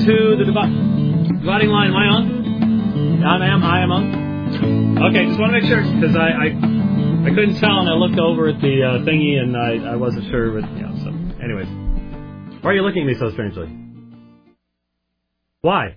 to the dividing line. Am I on? I am on. Okay, just want to make sure, because I couldn't tell, and I looked over at the thingy, and I wasn't sure. But, so, anyways. Why are you looking at me so strangely? Why?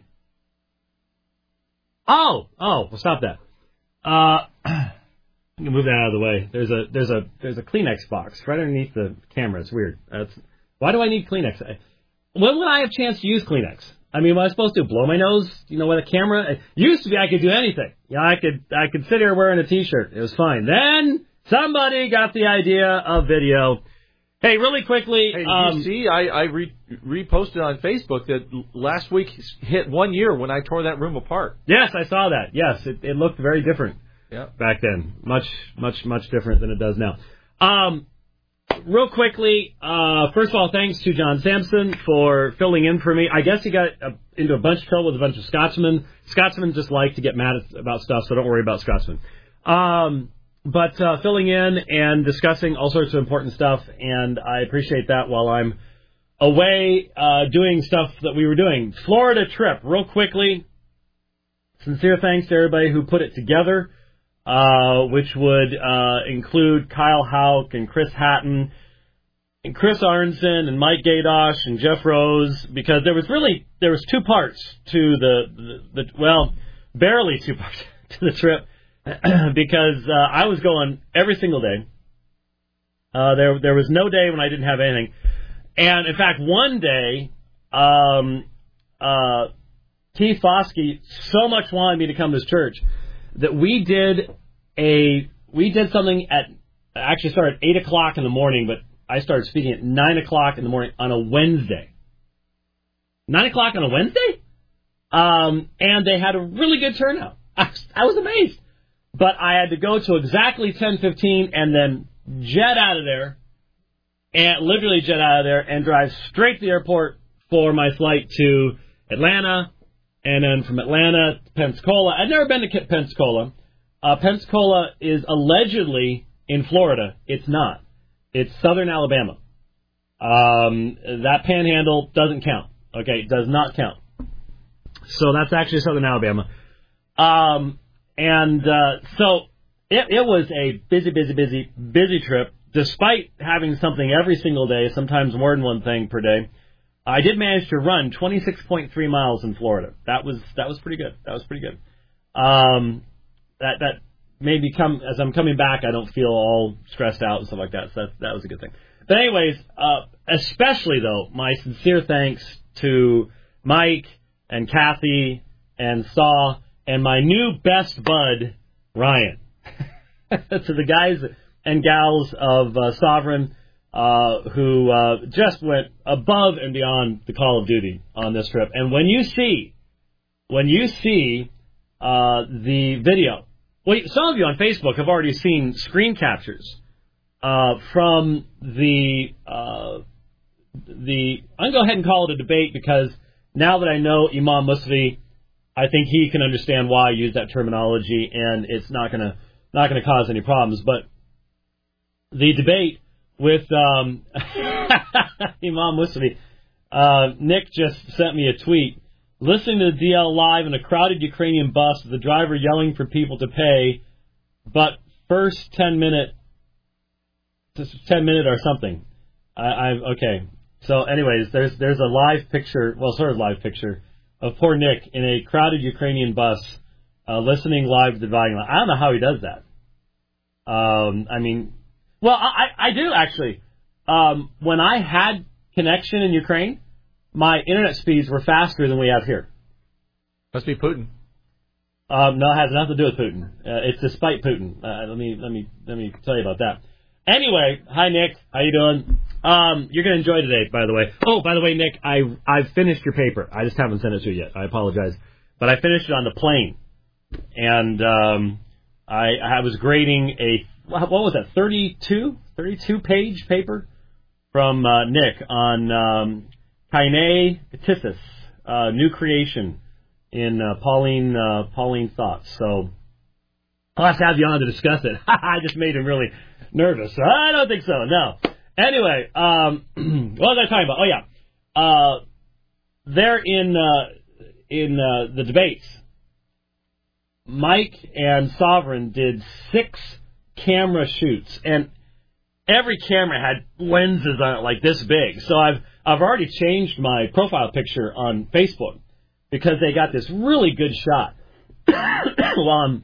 Oh, well, stop that. I can move that out of the way. There's a Kleenex box right underneath the camera. It's weird. Why do I need Kleenex? When would I have a chance to use Kleenex? I mean, what am I supposed to do? Blow my nose? With a camera? It used to be I could do anything. I could sit here wearing a T-shirt. It was fine. Then somebody got the idea of video. Hey, really quickly. Hey, did you see? I reposted on Facebook that last week hit 1 year when I tore that room apart. Yes, I saw that. Yes, it looked very different back then. Much different than it does now. Real quickly, first of all, thanks to John Sampson for filling in for me. I guess he got into a bunch of trouble with a bunch of Scotsmen. Scotsmen just like to get mad about stuff, so don't worry about Scotsmen. But filling in and discussing all sorts of important stuff, and I appreciate that while I'm away doing stuff that we were doing. Florida trip, real quickly. Sincere thanks to everybody who put it together, which would include Kyle Hauk and Chris Hatton and Chris Arnson and Mike Gadosh and Jeff Rose, because there was two parts to barely two parts to the trip. Because I was going every single day. There was no day when I didn't have anything. And, in fact, one day, Keith Foskey so much wanted me to come to his church that we did something actually started at 8 o'clock in the morning, but I started speaking at 9 o'clock in the morning on a Wednesday. 9 o'clock on a Wednesday? And they had a really good turnout. I was amazed. But I had to go to exactly 10:15 and then jet out of there, and literally jet out of there and drive straight to the airport for my flight to Atlanta, and then from Atlanta to Pensacola. I've never been to Pensacola. Pensacola is allegedly in Florida. It's not. It's southern Alabama. That panhandle doesn't count. Okay, it does not count. So that's actually southern Alabama. So it was a busy trip, despite having something every single day, sometimes more than one thing per day. I did manage to run 26.3 miles in Florida. That was pretty good. That made me as I'm coming back, I don't feel all stressed out and stuff like that. So that was a good thing. But anyways, especially though, my sincere thanks to Mike and Kathy and Saw and my new best bud, Ryan. To the guys and gals of Sovereign who just went above and beyond the call of duty on this trip. And when you see the video, well, some of you on Facebook have already seen screen captures from the I'm going to go ahead and call it a debate, because now that I know Imam Musvi, I think he can understand why I use that terminology, and it's not gonna cause any problems. But the debate with Imam Musvi, Nick just sent me a tweet. Listening to the DL live in a crowded Ukrainian bus with the driver yelling for people to pay, but first 10 minute or something. Okay. So anyways, there's a live picture, well, sort of live picture, of poor Nick in a crowded Ukrainian bus, listening live to the dividing line. I don't know how he does that. I do actually. When I had connection in Ukraine, my internet speeds were faster than we have here. Must be Putin. No, it has nothing to do with Putin. It's despite Putin. Let me tell you about that. Anyway, hi Nick, how you doing? You're gonna enjoy today, by the way. Oh, by the way, Nick, I've finished your paper. I just haven't sent it to you yet. I apologize, but I finished it on the plane, and I was grading what was that, 32 page paper from Nick on Kaine Tissus, new creation in Pauline Thoughts. So I'll have to have you on to discuss it. I just made him really nervous. I don't think so. No. Anyway, what was I talking about? Oh yeah, there in the debates, Mike and Sovereign did 6 camera shoots, and every camera had lenses on it like this big. So I've already changed my profile picture on Facebook because they got this really good shot. Well,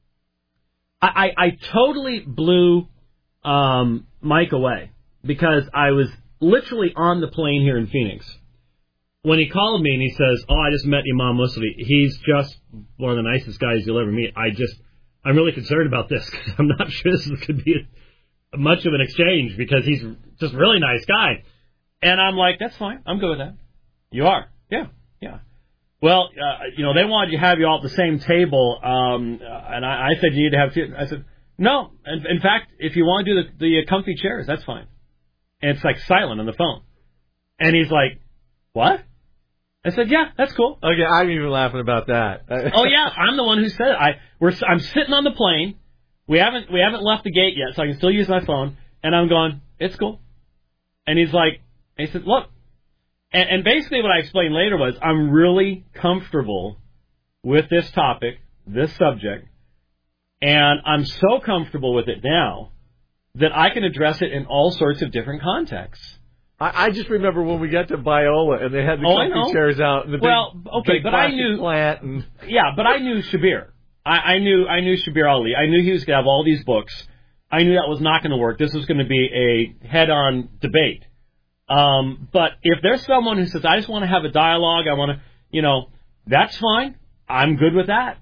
I totally blew Mike away because I was literally on the plane here in Phoenix when he called me and he says, "Oh, I just met Imam Musavi. He's just one of the nicest guys you'll ever meet. I'm really concerned about this because I'm not sure this could be much of an exchange because he's just a really nice guy." And I'm like, "That's fine. I'm good with that." "You are?" "Yeah. Well, they wanted to have you all at the same table, and I said you need to have two." I said, "No. In fact, if you want to do the comfy chairs, that's fine." And it's like silent on the phone. And he's like, "What?" I said, "Yeah, that's cool." Okay, I'm even laughing about that. Oh yeah, I'm the one who said it. I'm sitting on the plane. We haven't left the gate yet, so I can still use my phone. And I'm going, "It's cool." And he said, "Look." And basically what I explained later was I'm really comfortable with this topic, this subject, and I'm so comfortable with it now that I can address it in all sorts of different contexts. I just remember when we got to Biola and they had the comfy chairs out. And the big but I knew plant and yeah, but I knew Shabir. I knew Shabir Ali. I knew he was going to have all these books. I knew that was not going to work. This was going to be a head-on debate. But if there's someone who says, "I just want to have a dialogue, I want to," that's fine. I'm good with that.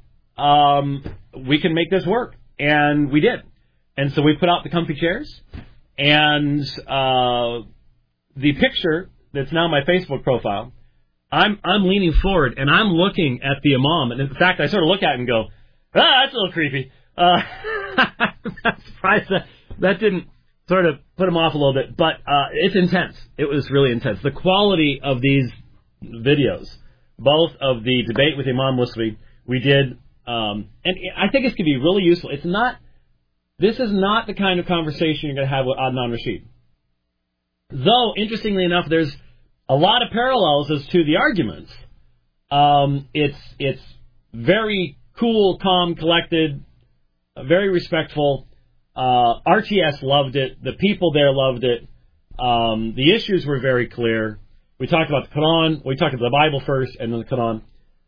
We can make this work, and we did. And so we put out the comfy chairs, and the picture that's now my Facebook profile, I'm leaning forward, and I'm looking at the Imam. And in fact, I sort of look at it and go, that's a little creepy. I'm surprised that didn't sort of put him off a little bit. But it's intense. It was really intense. The quality of these videos, both of the debate with Imam Musavi, we did, and I think it's going to be really useful. This is not the kind of conversation you're going to have with Adnan Rashid. Though, interestingly enough, there's a lot of parallels as to the arguments. It's very cool, calm, collected, very respectful. RTS loved it. The people there loved it. The issues were very clear. We talked about the Quran. We talked about the Bible first and then the Quran.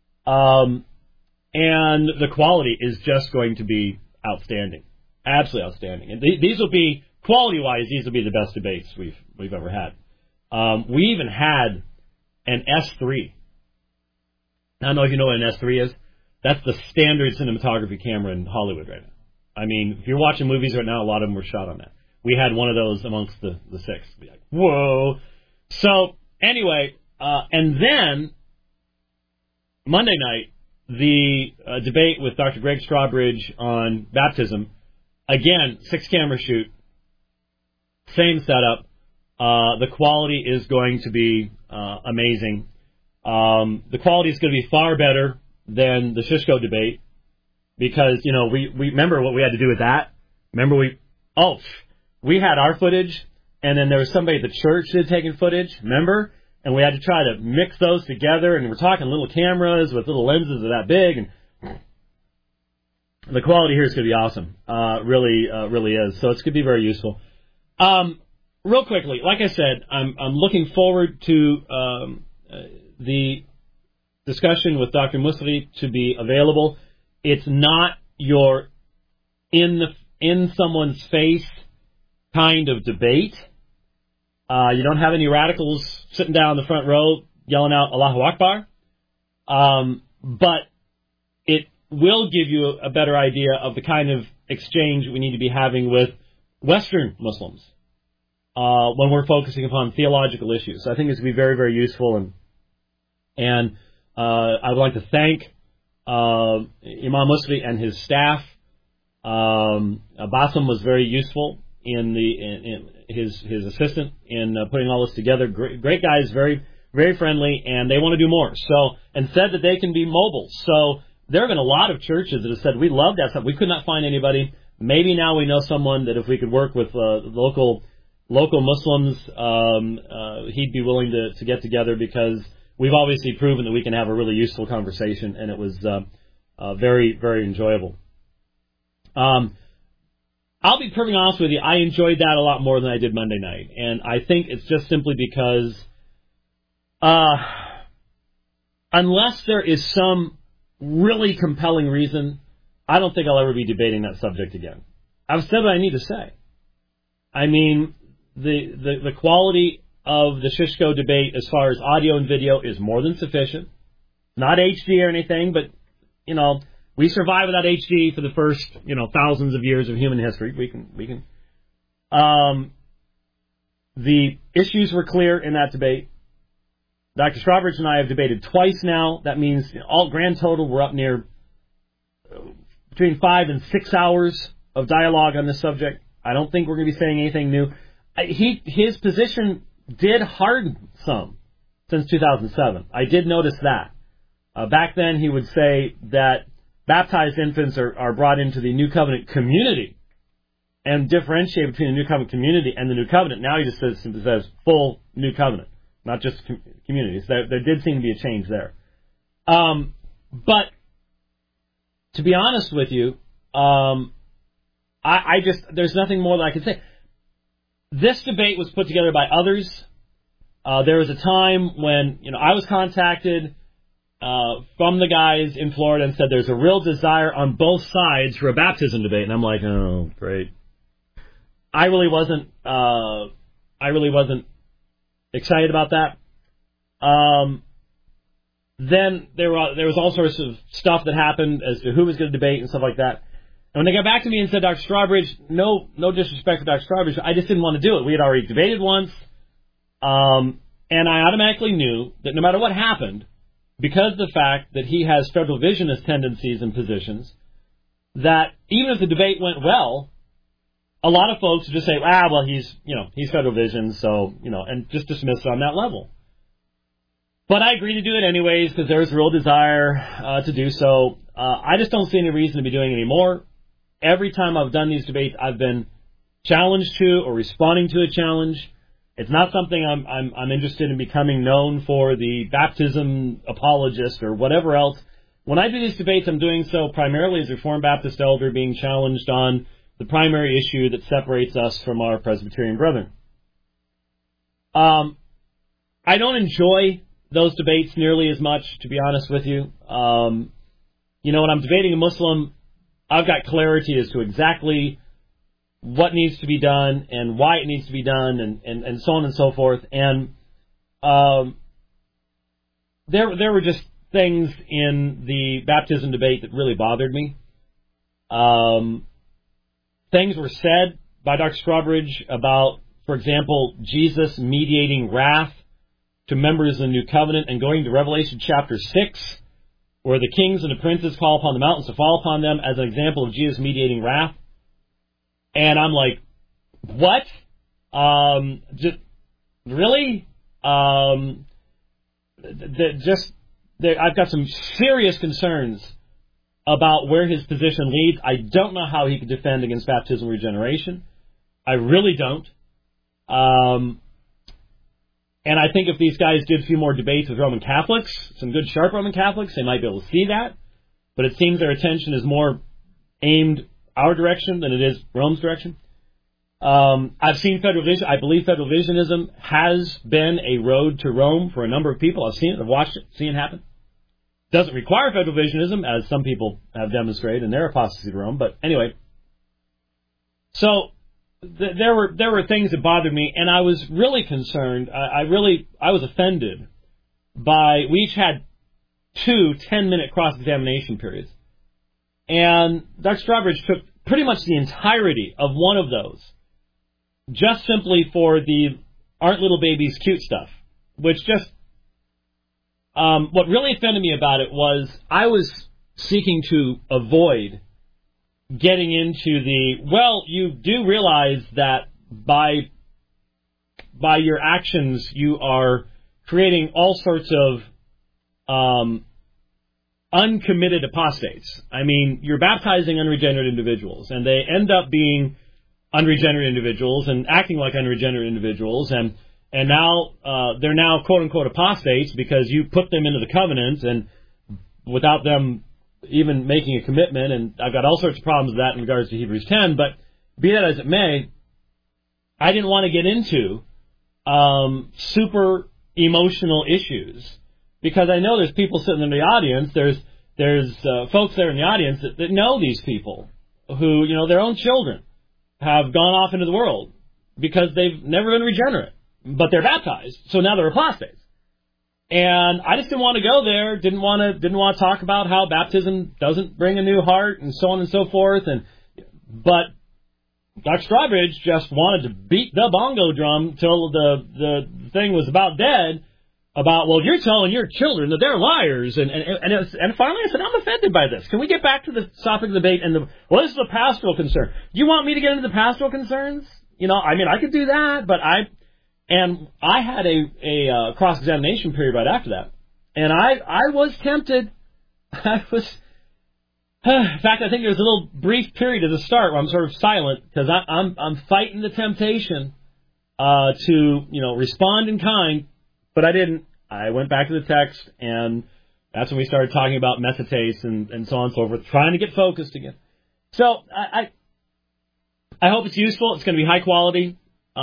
And the quality is just going to be outstanding. Absolutely outstanding. And these will be, quality-wise, these will be the best debates we've ever had. We even had an S3. I don't know if you know what an S3 is. That's the standard cinematography camera in Hollywood right now. I mean, if you're watching movies right now, a lot of them were shot on that. We had one of those amongst the 6. Be like, whoa. So, anyway, and then, Monday night, the debate with Dr. Greg Strawbridge on baptism. Again, 6-camera shoot. Same setup. The quality is going to be amazing. The quality is going to be far better than the Shishko debate because, we remember what we had to do with that. Remember we had our footage, and then there was somebody at the church that had taken footage, remember? And we had to try to mix those together, and we're talking little cameras with little lenses that are that big, and the quality here is going to be awesome. Really is. So it's going to be very useful. Real quickly, like I said, I'm looking forward to the discussion with Dr. Musavi to be available. It's not your in someone's face kind of debate. You don't have any radicals sitting down in the front row yelling out Allahu Akbar. But it will give you a better idea of the kind of exchange we need to be having with Western Muslims when we're focusing upon theological issues. So I think it's going to be very, very useful. And I would like to thank Imam Musavi and his staff. Bassem was very useful in his assistant in putting all this together. Great guys, very, very friendly, and they want to do more. So, and said that they can be mobile. So there have been a lot of churches that have said, we love that stuff. We could not find anybody. Maybe now we know someone that if we could work with local Muslims, he'd be willing to get together because we've obviously proven that we can have a really useful conversation, and it was very, very enjoyable. I'll be perfectly honest with you, I enjoyed that a lot more than I did Monday night, and I think it's just simply because unless there is some really compelling reason, I don't think I'll ever be debating that subject again. I've said what I need to say. I mean, the quality of the Shishko debate as far as audio and video is more than sufficient. Not HD or anything, but, you know, we survived without HD for the first, you know, thousands of years of human history. We can. The issues were clear in that debate. Dr. Strawbridge and I have debated twice now. That means all grand total, we're up near between 5 and 6 hours of dialogue on this subject. I don't think we're going to be saying anything new. His position did harden some since 2007. I did notice that. Back then he would say that baptized infants are brought into the New Covenant community and differentiate between the New Covenant community and the New Covenant. Now he just says full New Covenant, not just communities. There did seem to be a change there. But to be honest with you, I just, there's nothing more that I can say. This debate was put together by others. There was a time when, you know, I was contacted from the guys in Florida and said there's a real desire on both sides for a baptism debate, and I'm like, oh, great. I really wasn't excited about that. Then there was all sorts of stuff that happened as to who was going to debate and stuff like that. And when they got back to me and said, Dr. Strawbridge, no disrespect for Dr. Strawbridge, I just didn't want to do it. We had already debated once, and I automatically knew that no matter what happened, because of the fact that he has federal visionist tendencies and positions, that even if the debate went well, a lot of folks would just say, well, he's federal vision, so, and just dismiss it on that level. But I agreed to do it anyways because there was a real desire to do so. I just don't see any reason to be doing any more. Every time I've done these debates, I've been challenged to or responding to a challenge. It's not something I'm interested in becoming known for, the baptism apologist or whatever else. When I do these debates, I'm doing so primarily as a Reformed Baptist elder being challenged on the primary issue that separates us from our Presbyterian brethren. I don't enjoy those debates nearly as much, to be honest with you. When I'm debating a Muslim, I've got clarity as to exactly what needs to be done and why it needs to be done and so on and so forth. And there were just things in the baptism debate that really bothered me. Things were said by Dr. Strawbridge about, for example, Jesus mediating wrath to members of the New Covenant and going to Revelation chapter 6, where the kings and the princes call upon the mountains to fall upon them as an example of Jesus mediating wrath. And I'm like, what? Really? I've got some serious concerns about where his position leads. I don't know how he could defend against baptismal regeneration. I really don't. And I think if these guys did a few more debates with Roman Catholics, some good sharp Roman Catholics, they might be able to see that. But it seems their attention is more aimed our direction than it is Rome's direction. I've seen federal vision. I believe federal visionism has been a road to Rome for a number of people. I've seen it. I've watched it. Seen it happen. Doesn't require federal visionism, as some people have demonstrated in their apostasy to Rome. But anyway, so there were things that bothered me, and I was really concerned. I was offended by. We each had 2 10-minute cross-examination periods. And Dr. Strawbridge took pretty much the entirety of one of those, just simply for the aren't little babies cute stuff, which just, what really offended me about it was I was seeking to avoid getting into you do realize that by your actions you are creating all sorts of, uncommitted apostates. I mean, you're baptizing unregenerate individuals, and they end up being unregenerate individuals and acting like unregenerate individuals, and and now they're now quote unquote apostates because you put them into the covenant and without them even making a commitment. And I've got all sorts of problems with that in regards to Hebrews 10. But be that as it may, I didn't want to get into super emotional issues because I know there's people sitting in the audience. There's folks there in the audience that know these people who, their own children have gone off into the world because they've never been regenerate, but they're baptized, so now they're apostates. And I just didn't want to go there. Didn't want to talk about how baptism doesn't bring a new heart and so on and so forth. But Dr. Strawbridge just wanted to beat the bongo drum till the thing was about dead. About, well, you're telling your children that they're liars, and finally I said, I'm offended by this. Can we get back to the topic of the debate? This is a pastoral concern. You want me to get into the pastoral concerns? I could do that, but I had a cross-examination period right after that, and I was tempted. In fact, I think there was a little brief period at the start where I'm sort of silent because I'm fighting the temptation to respond in kind. But I didn't. I went back to the text, and that's when we started talking about metates and so on and so forth, trying to get focused again. So I hope it's useful. It's going to be high quality.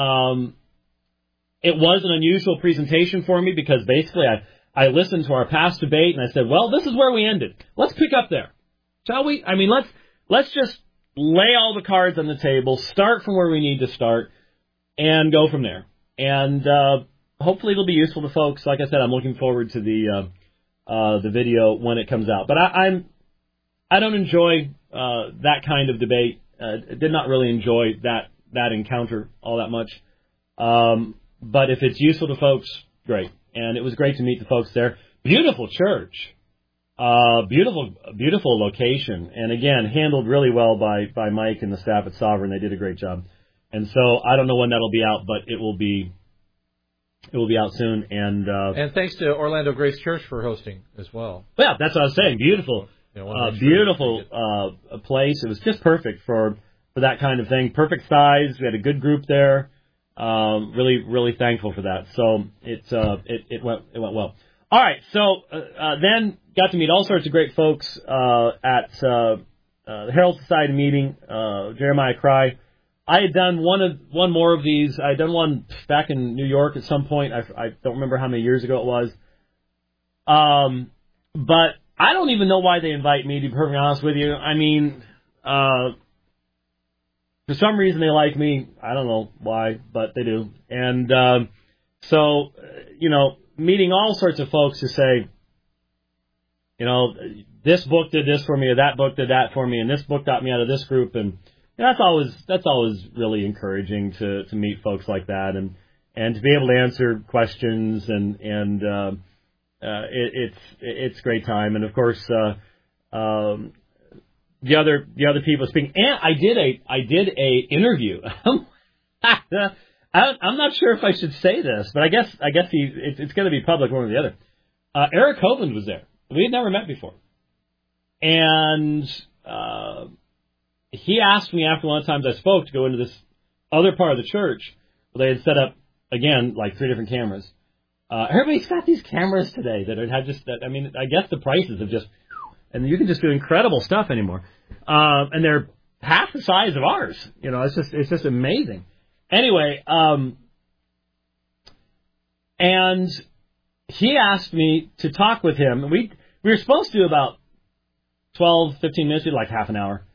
It was an unusual presentation for me because basically I listened to our past debate, and I said, well, this is where we ended. Let's pick up there. Shall we? Let's just lay all the cards on the table, start from where we need to start, and go from there. And hopefully it'll be useful to folks. Like I said, I'm looking forward to the video when it comes out. But I don't enjoy that kind of debate. Did not really enjoy that encounter all that much. But if it's useful to folks, great. And it was great to meet the folks there. Beautiful church. Beautiful location. And again, handled really well by Mike and the staff at Sovereign. They did a great job. And so I don't know when that'll be out, but it will be out soon. And thanks to Orlando Grace Church for hosting as well. Yeah, that's what I was saying. Beautiful. Beautiful place. It was just perfect for that kind of thing. Perfect size. We had a good group there. Really, really thankful for that. So it went well. All right. So then got to meet all sorts of great folks at the Herald Society meeting. Jeremiah Cry. I had done one more of these. I had done one back in New York at some point. I don't remember how many years ago it was. But I don't even know why they invite me, to be perfectly honest with you. For some reason they like me. I don't know why, but they do. And so, meeting all sorts of folks who say, this book did this for me, or that book did that for me, and this book got me out of this group. And that's always really encouraging to meet folks like that and to be able to answer questions and it's a great time. And of course, the other people speaking. And I did a interview. I'm not sure if I should say this, but I guess it's going to be public one or the other. Eric Hovind was there. We had never met before, and he asked me after one of the times I spoke to go into this other part of the church where they had set up again like 3 different cameras. Everybody's got these cameras today that have just. I guess the prices have just, and you can just do incredible stuff anymore. And they're half the size of ours. It's just amazing. Anyway, and he asked me to talk with him. We were supposed to do about 12, 15 minutes, like half an hour,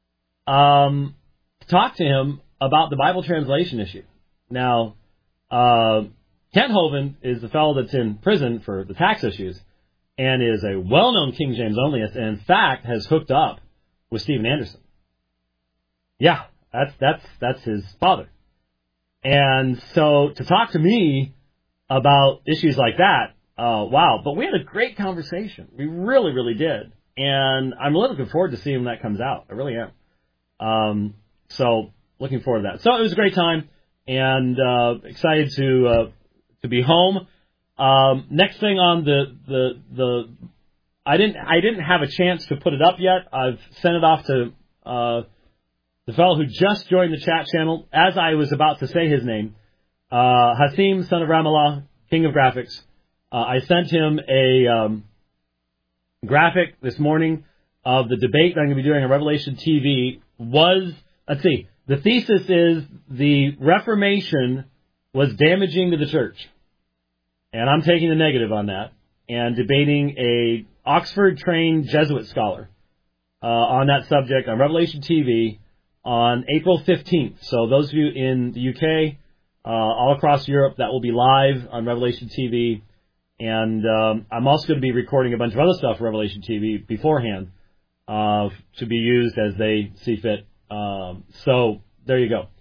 to talk to him about the Bible translation issue. Now, Kent Hovind is the fellow that's in prison for the tax issues and is a well-known King James onlyist, and in fact has hooked up with Stephen Anderson. Yeah, that's his father. And so to talk to me about issues like that, wow. But we had a great conversation. We really, really did. And I'm really looking forward to seeing when that comes out. I really am. So looking forward to that. So it was a great time and excited to be home. Next thing on the I didn't have a chance to put it up yet. I've sent it off to the fellow who just joined the chat channel. As I was about to say his name, Hasim, son of Ramallah, king of graphics. I sent him a graphic this morning of the debate that I'm going to be doing on Revelation TV. The thesis is the Reformation was damaging to the church. And I'm taking the negative on that and debating a Oxford-trained Jesuit scholar on that subject on Revelation TV on April 15th. So those of you in the UK, all across Europe, that will be live on Revelation TV. And I'm also going to be recording a bunch of other stuff for Revelation TV beforehand to be used as they see fit. So there you go.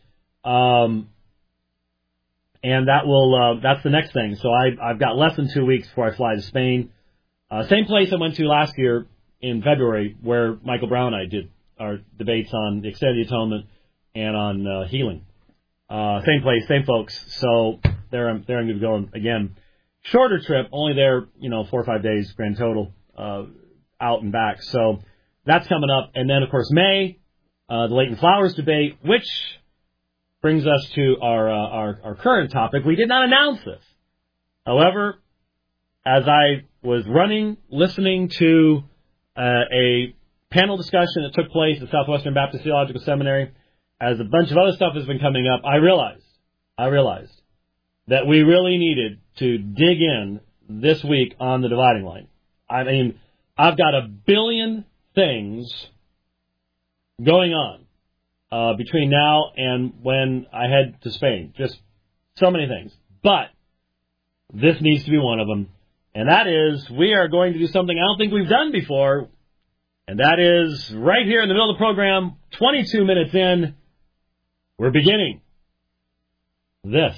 And that's the next thing. So I've got less than 2 weeks before I fly to Spain. Same place I went to last year in February, where Michael Brown and I did our debates on the extent of the atonement and on healing. Same place, same folks. So there I'm going to be going again. Shorter trip, only there, 4 or 5 days grand total, out and back. So that's coming up. And then, of course, May, the Leighton Flowers debate, which brings us to our current topic. We did not announce this. However, as I was listening to a panel discussion that took place at Southwestern Baptist Theological Seminary, as a bunch of other stuff has been coming up, I realized that we really needed to dig in this week on the dividing line. I mean, I've got a billion things going on between now and when I head to Spain. Just so many things. But this needs to be one of them. And that is, we are going to do something I don't think we've done before. And that is, right here in the middle of the program, 22 minutes in, we're beginning this.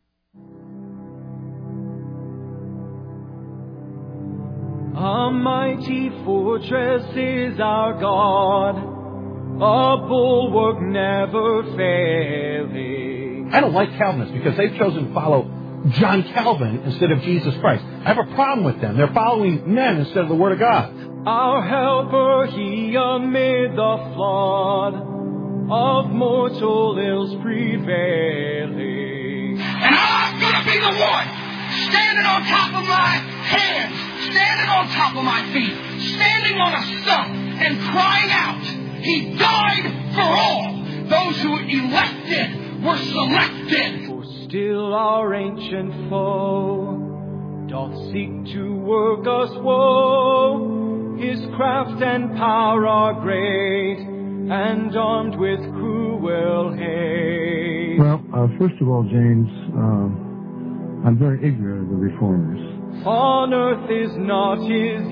A mighty fortress is our God, a bulwark never failing. I don't like Calvinists because they've chosen to follow John Calvin instead of Jesus Christ. I have a problem with them. They're following men instead of the Word of God. Our helper, he amid the flood of mortal ills prevailing. And I'm going to be the one standing on top of my hands, standing on top of my feet, standing on a stump and crying out, He died for all. Those who were elected were selected. For still our ancient foe doth seek to work us woe. His craft and power are great, and armed with cruel hate. Well, first of all, James, I'm very ignorant of the Reformers. On earth is not his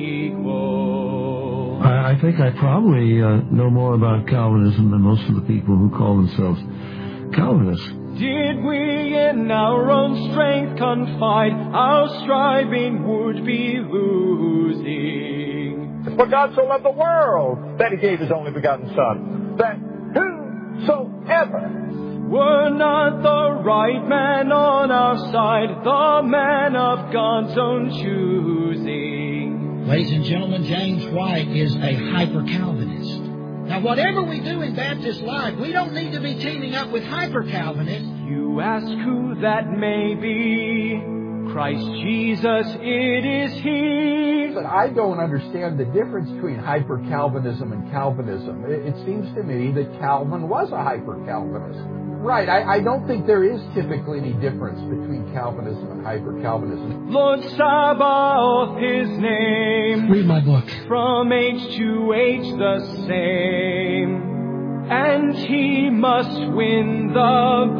equal. I think I probably know more about Calvinism than most of the people who call themselves Calvinists. Did we in our own strength confide, our striving would be losing. For God so loved the world that He gave His only begotten Son, that whosoever were not the right man on our side, the man of God's own choosing. Ladies and gentlemen, James White is a hyper-Calvinist. Now, whatever we do in Baptist life, we don't need to be teaming up with hyper-Calvinists. You ask who that may be. Christ Jesus, it is He. But I don't understand the difference between hyper-Calvinism and Calvinism. It seems to me that Calvin was a hyper-Calvinist. Right, I don't think there is typically any difference between Calvinism and hyper-Calvinism. Lord Sabaoth, His name. Read my book. From age to age the same. And He must win the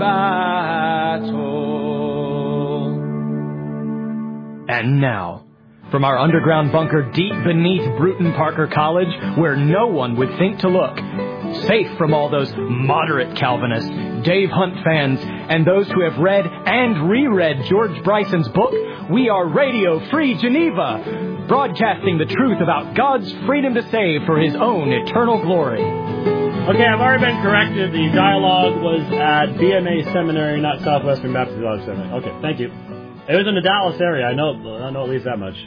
battle. And now, from our underground bunker deep beneath Bruton Parker College, where no one would think to look, safe from all those moderate Calvinists, Dave Hunt fans, and those who have read and reread George Bryson's book, we are Radio Free Geneva, broadcasting the truth about God's freedom to save for His own eternal glory. Okay, I've already been corrected. The dialogue was at BMA Seminary, not Southwestern Baptist Theological Seminary. Okay, thank you. It was in the Dallas area. I know at least that much.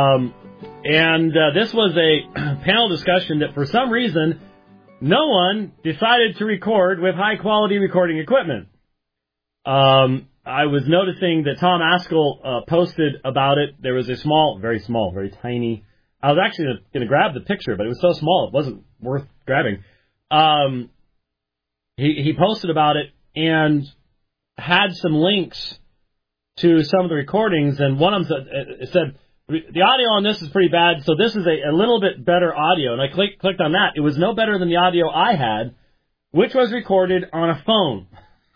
This was a panel discussion that for some reason no one decided to record with high-quality recording equipment. I was noticing that Tom Askell posted about it. There was a small, very tiny. I was actually going to grab the picture, but it was so small it wasn't worth grabbing. He posted about it and had some links to some of the recordings, and one of them said the audio on this is pretty bad, so this is a little bit better audio. And I clicked on that. It was no better than the audio I had, which was recorded on a phone.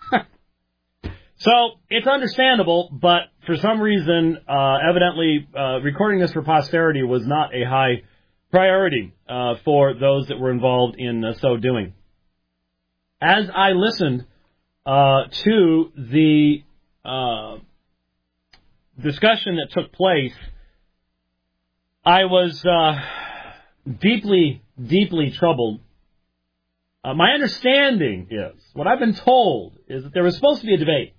So it's understandable, but for some reason, evidently, recording this for posterity was not a high priority for those that were involved in so doing. As I listened to the discussion that took place, I was deeply, deeply troubled. My understanding is, what I've been told, is that there was supposed to be a debate.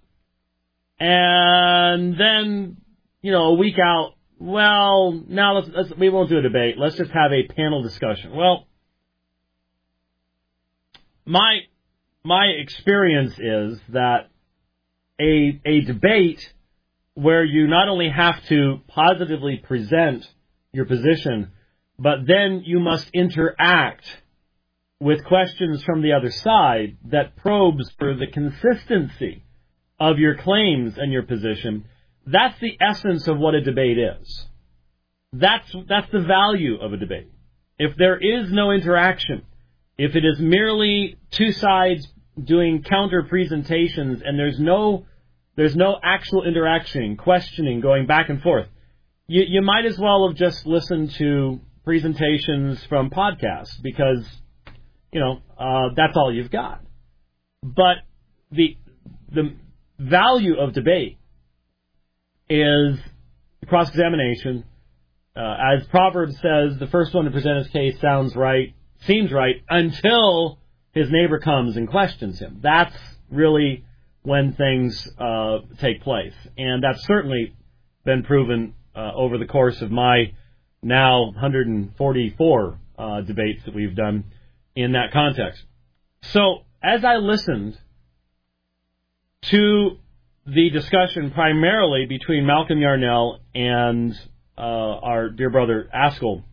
And then, a week out, well, now we won't do a debate. Let's just have a panel discussion. Well, my experience is that a debate where you not only have to positively present your position, but then you must interact with questions from the other side that probes for the consistency of your claims and your position. That's the essence of what a debate is. That's the value of a debate. If there is no interaction, if it is merely two sides doing counter presentations and there's no actual interaction, questioning, going back and forth, you might as well have just listened to presentations from podcasts because, that's all you've got. But the value of debate is cross-examination. As Proverbs says, the first one to present his case seems right, until his neighbor comes and questions him. That's really when things take place. And that's certainly been proven over the course of my now 144 debates that we've done in that context. So, as I listened to the discussion primarily between Malcolm Yarnell and our dear brother Askell,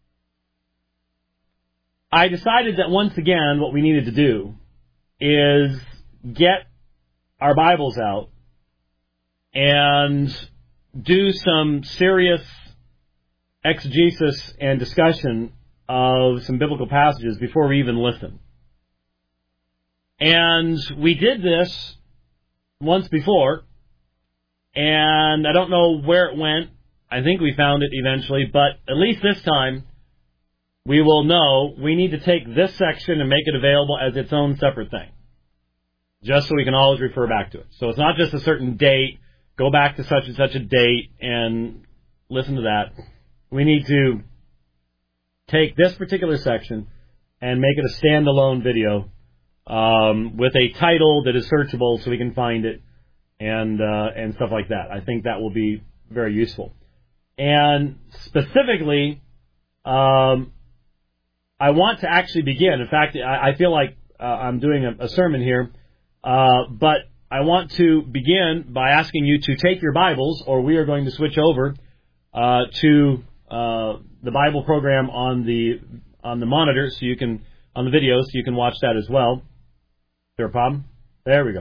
I decided that once again what we needed to do is get our Bibles out and do some serious exegesis and discussion of some biblical passages before we even listen. And we did this once before, and I don't know where it went. I think we found it eventually, but at least this time we will know we need to take this section and make it available as its own separate thing, just so we can always refer back to it. So it's not just a certain date, go back to such and such a date and listen to that. We need to take this particular section and make it a standalone video with a title that is searchable so we can find it and stuff like that. I think that will be very useful. And specifically, I want to actually begin. In fact, I feel like I'm doing a sermon here, but I want to begin by asking you to take your Bibles, or we are going to switch over to the Bible program on the monitor, so you can, on the video, so you can watch that as well. Is there a problem? There we go.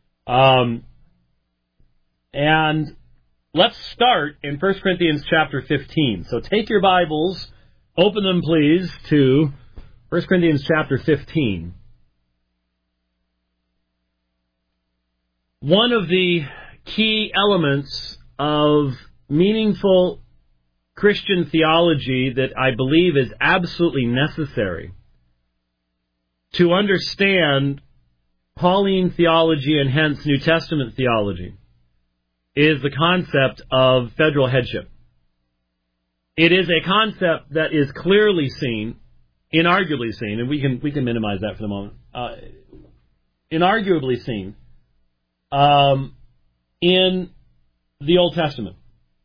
And let's start in 1 Corinthians chapter 15. So take your Bibles, open them please to 1 Corinthians chapter 15. One of the key elements of meaningful Christian theology that I believe is absolutely necessary to understand Pauline theology and hence New Testament theology is the concept of federal headship. It is a concept that is clearly seen, inarguably seen, and we can minimize that for the moment, inarguably seen in the Old Testament.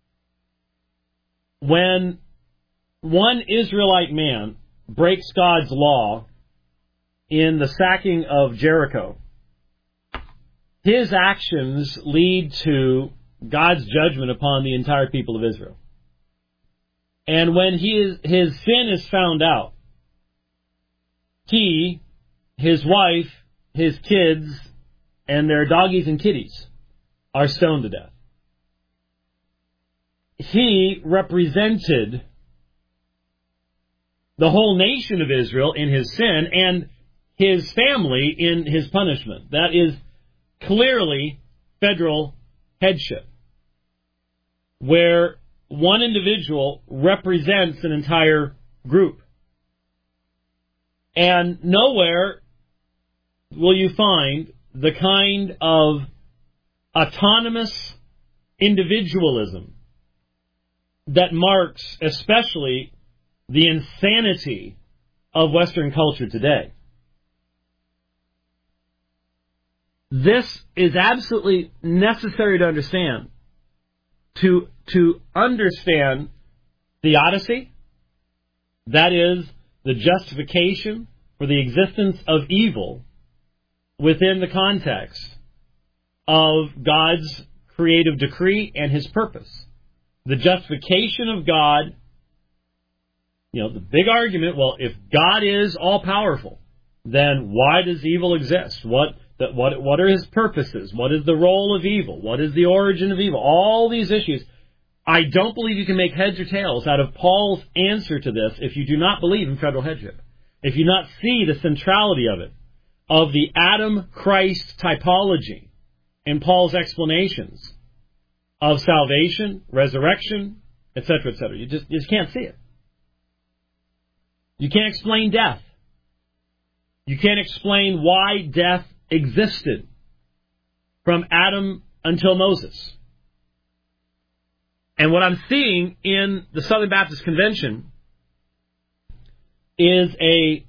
When one Israelite man breaks God's law in the sacking of Jericho, his actions lead to God's judgment upon the entire people of Israel. And when his sin is found out, he, his wife, his kids, and their doggies and kitties are stoned to death. He represented the whole nation of Israel in his sin and his family in his punishment. That is clearly federal headship, where one individual represents an entire group. And nowhere will you find the kind of autonomous individualism that marks especially the insanity of Western culture today. This is absolutely necessary to understand. To understand theodicy, that is, the justification for the existence of evil within the context of God's creative decree and his purpose. The justification of God, the big argument, well, if God is all-powerful, then why does evil exist? What are his purposes? What is the role of evil? What is the origin of evil? All these issues. I don't believe you can make heads or tails out of Paul's answer to this if you do not believe in federal headship. If you not see the centrality of it, of the Adam-Christ typology in Paul's explanations of salvation, resurrection, etc., etc. You just can't see it. You can't explain death. You can't explain why death existed from Adam until Moses. And what I'm seeing in the Southern Baptist Convention is a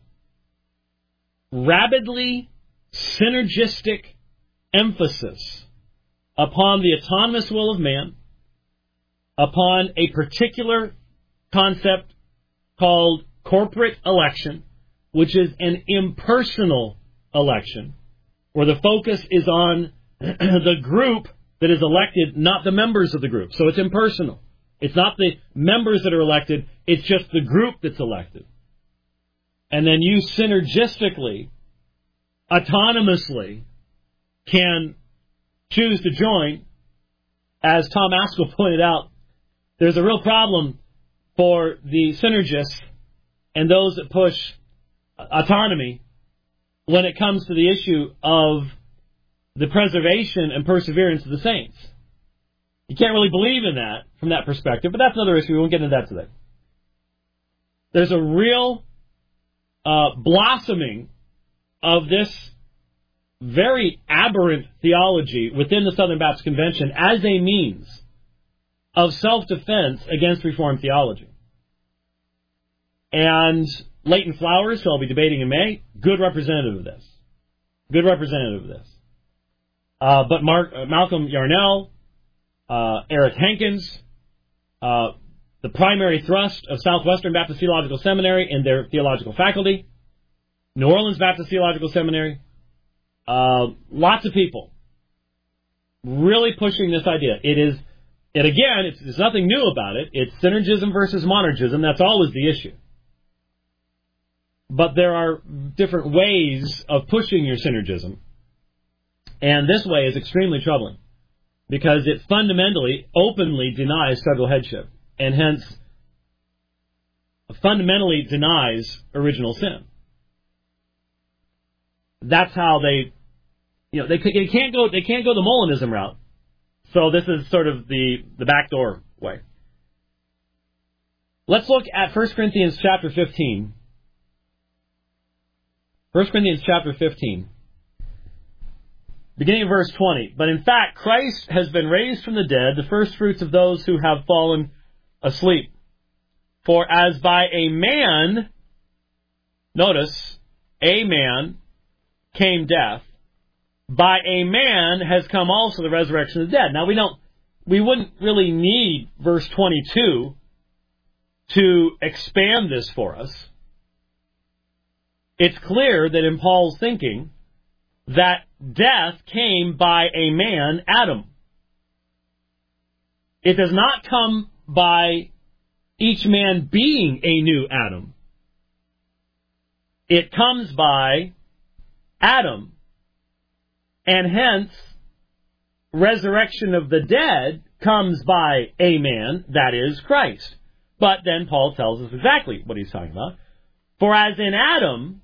rabidly synergistic emphasis upon the autonomous will of man, upon a particular concept called corporate election, which is an impersonal election, where the focus is on the group that is elected, not the members of the group. So it's impersonal. It's not the members that are elected, it's just the group that's elected. And then you synergistically, autonomously, can choose to join. As Tom Askell pointed out, there's a real problem for the synergists and those that push autonomy when it comes to the issue of the preservation and perseverance of the saints. You can't really believe in that from that perspective, but that's another issue. We won't get into that today. There's a real blossoming of this very aberrant theology within the Southern Baptist Convention as a means of self-defense against Reformed theology. And Leighton Flowers, who I'll be debating in May, good representative of this. Good representative of this. But Malcolm Yarnell, Eric Hankins, the primary thrust of Southwestern Baptist Theological Seminary and their theological faculty, New Orleans Baptist Theological Seminary, lots of people really pushing this idea. There's nothing new about it. It's synergism versus monergism. That's always the issue. But there are different ways of pushing your synergism. And this way is extremely troubling because it fundamentally, openly denies federal headship and hence fundamentally denies original sin. That's how they can't go the Molinism route. So this is sort of the backdoor way. Let's look at 1 Corinthians chapter 15. 1 Corinthians chapter 15. Beginning of verse 20. But in fact, Christ has been raised from the dead, the first fruits of those who have fallen asleep. For as by a man, notice, a man came death, by a man has come also the resurrection of the dead. Now we wouldn't really need verse 22 to expand this for us. It's clear that in Paul's thinking, that death came by a man, Adam. It does not come by each man being a new Adam. It comes by Adam. And hence, resurrection of the dead comes by a man, that is Christ. But then Paul tells us exactly what he's talking about. For as in Adam,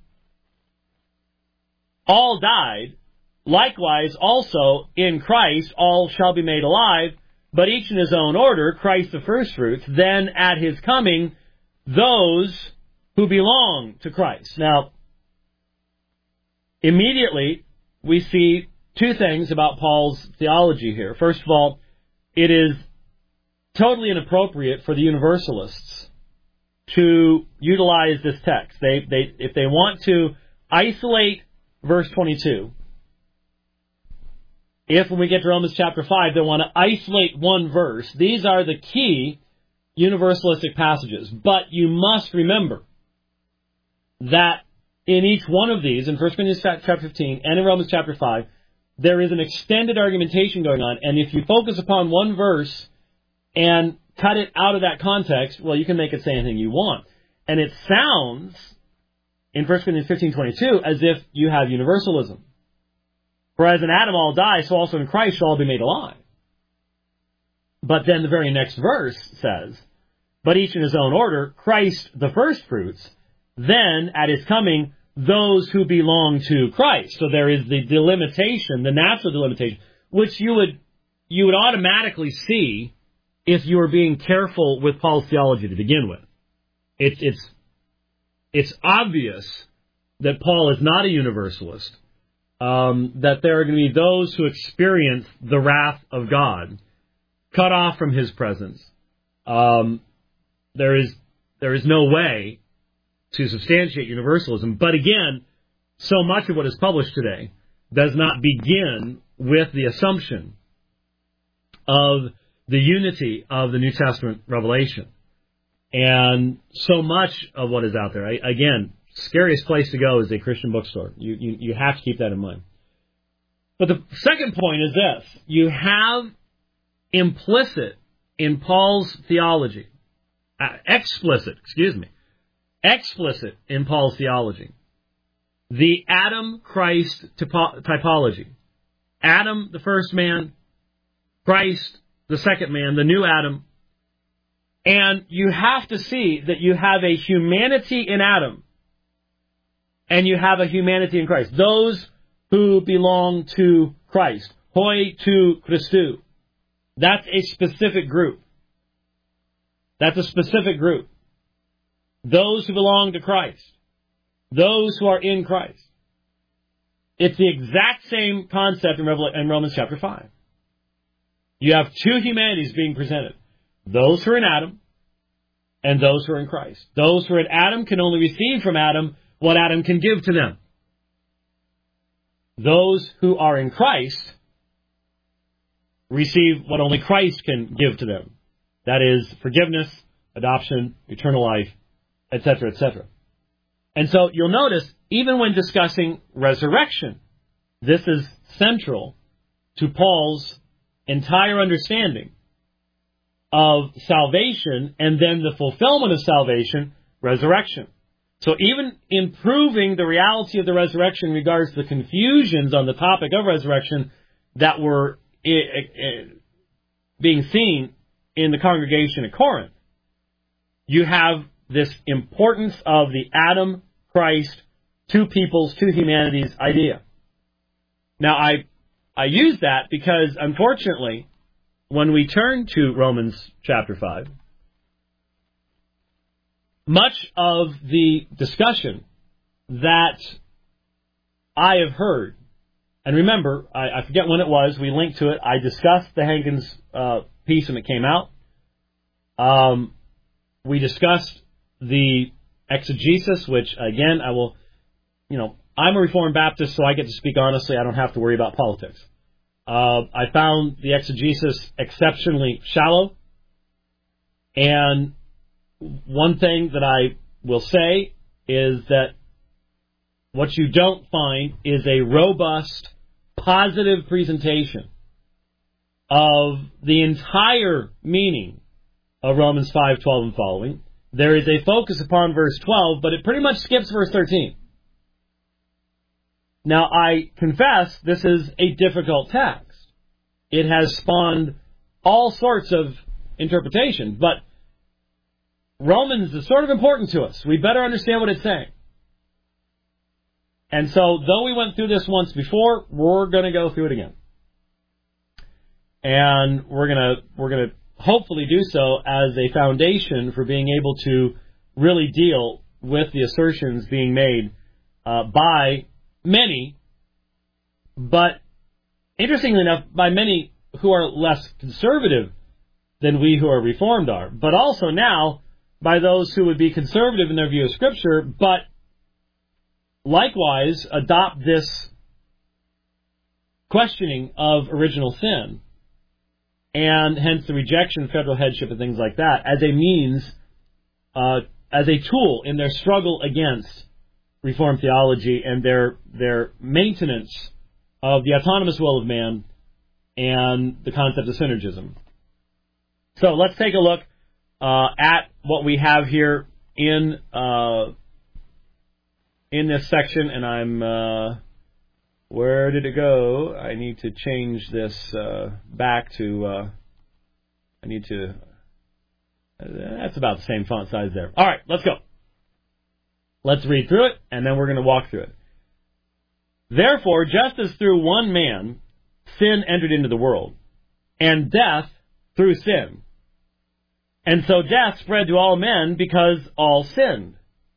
all died, likewise also in Christ all shall be made alive, but each in his own order, Christ the firstfruits, then at his coming, those who belong to Christ. Now, immediately, we see two things about Paul's theology here. First of all, it is totally inappropriate for the universalists to utilize this text. If they want to isolate verse 22, if when we get to Romans chapter 5, they want to isolate one verse, these are the key universalistic passages. But you must remember that in each one of these, in 1 Corinthians chapter 15 and in Romans chapter 5, there is an extended argumentation going on. And if you focus upon one verse and cut it out of that context, well, you can make it say anything you want. And it sounds, in 1 Corinthians 15:22, as if you have universalism. For as in Adam all die, so also in Christ shall all be made alive. But then the very next verse says, but each in his own order, Christ the firstfruits, then at his coming, those who belong to Christ. So there is the delimitation, the natural delimitation, which you would automatically see if you were being careful with Paul's theology to begin with. It's obvious that Paul is not a universalist, that there are going to be those who experience the wrath of God, cut off from his presence. There is no way to substantiate universalism. But again, so much of what is published today does not begin with the assumption of the unity of the New Testament revelation. And so much of what is out there, again, scariest place to go is a Christian bookstore. You have to keep that in mind. But the second point is this. You have implicit in Paul's theology, explicit in Paul's theology, the Adam-Christ typology. Adam, the first man, Christ, the second man, the new Adam. And you have to see that you have a humanity in Adam and you have a humanity in Christ. Those who belong to Christ. Hoi tu Christou. That's a specific group. That's a specific group. Those who belong to Christ. Those who are in Christ. It's the exact same concept in Romans chapter 5. You have two humanities being presented. Those who are in Adam and those who are in Christ. Those who are in Adam can only receive from Adam what Adam can give to them. Those who are in Christ receive what only Christ can give to them. That is forgiveness, adoption, eternal life, etc., etc. And so you'll notice, even when discussing resurrection, this is central to Paul's entire understanding of salvation and then the fulfillment of salvation, resurrection. So even in proving the reality of the resurrection in regards to the confusions on the topic of resurrection that were being seen in the congregation at Corinth, you have this importance of the Adam, Christ, two peoples, two humanities idea. Now, I use that because, unfortunately, when we turn to Romans chapter 5, much of the discussion that I have heard, and remember, I forget when it was, we linked to it, I discussed the Hankins piece when it came out. We discussed the exegesis, which, again, I'm a Reformed Baptist, so I get to speak honestly. I don't have to worry about politics. I found the exegesis exceptionally shallow. And one thing that I will say is that what you don't find is a robust, positive presentation of the entire meaning of Romans 5:12 and following. There is a focus upon verse 12, but it pretty much skips verse 13. Now, I confess this is a difficult text. It has spawned all sorts of interpretations, but Romans is sort of important to us. We better understand what it's saying. And so, though we went through this once before, we're going to go through it again. And we're going to hopefully do so as a foundation for being able to really deal with the assertions being made by many, but interestingly enough, by many who are less conservative than we who are Reformed are, but also now by those who would be conservative in their view of Scripture, but likewise adopt this questioning of original sin, and hence the rejection of federal headship and things like that, as a means, as a tool in their struggle against Reformed theology and their maintenance of the autonomous will of man and the concept of synergism. So let's take a look at what we have here in this section, and I'm where did it go? I need to change this back to that's about the same font size there. All right, let's go. Let's read through it, and then we're going to walk through it. Therefore, just as through one man sin entered into the world, and death through sin, and so death spread to all men because all sinned.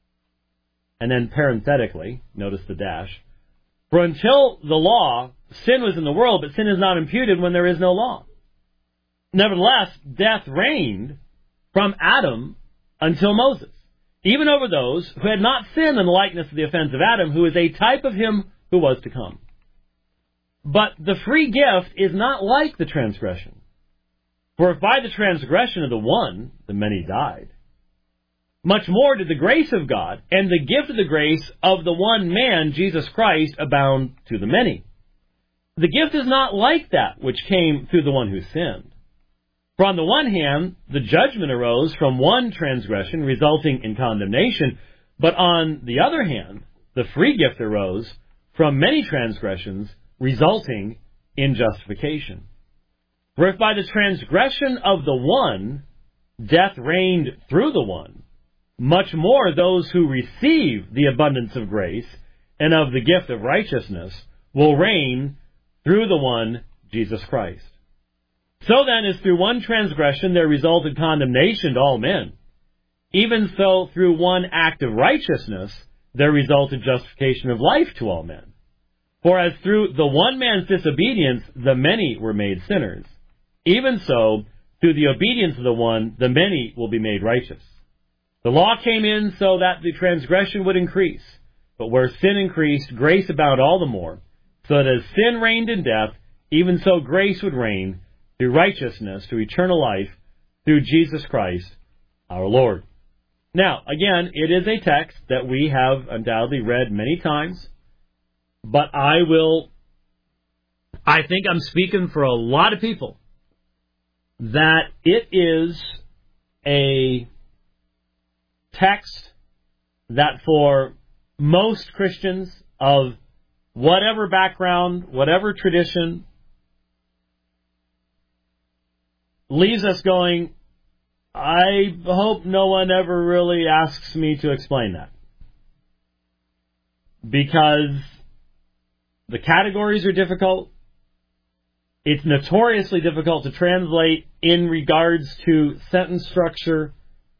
And then parenthetically, notice the dash, for until the law, sin was in the world, but sin is not imputed when there is no law. Nevertheless, death reigned from Adam until Moses, even over those who had not sinned in the likeness of the offense of Adam, who is a type of him who was to come. But the free gift is not like the transgression. For if by the transgression of the one, the many died, much more did the grace of God and the gift of the grace of the one man, Jesus Christ, abound to the many. The gift is not like that which came through the one who sinned. For on the one hand, the judgment arose from one transgression, resulting in condemnation, but on the other hand, the free gift arose from many transgressions, resulting in justification. For if by the transgression of the one, death reigned through the one, much more those who receive the abundance of grace and of the gift of righteousness will reign through the one, Jesus Christ. So then, as through one transgression there resulted condemnation to all men, even so through one act of righteousness there resulted justification of life to all men. For as through the one man's disobedience the many were made sinners, even so through the obedience of the one the many will be made righteous. The law came in so that the transgression would increase, but where sin increased, grace abounded all the more, so that as sin reigned in death, even so grace would reign through righteousness to eternal life through Jesus Christ our Lord. Now, again, it is a text that we have undoubtedly read many times, but I think I'm speaking for a lot of people, that it is a text that for most Christians of whatever background, whatever tradition, leaves us going, I hope no one ever really asks me to explain that. Because the categories are difficult. It's notoriously difficult to translate in regards to sentence structure,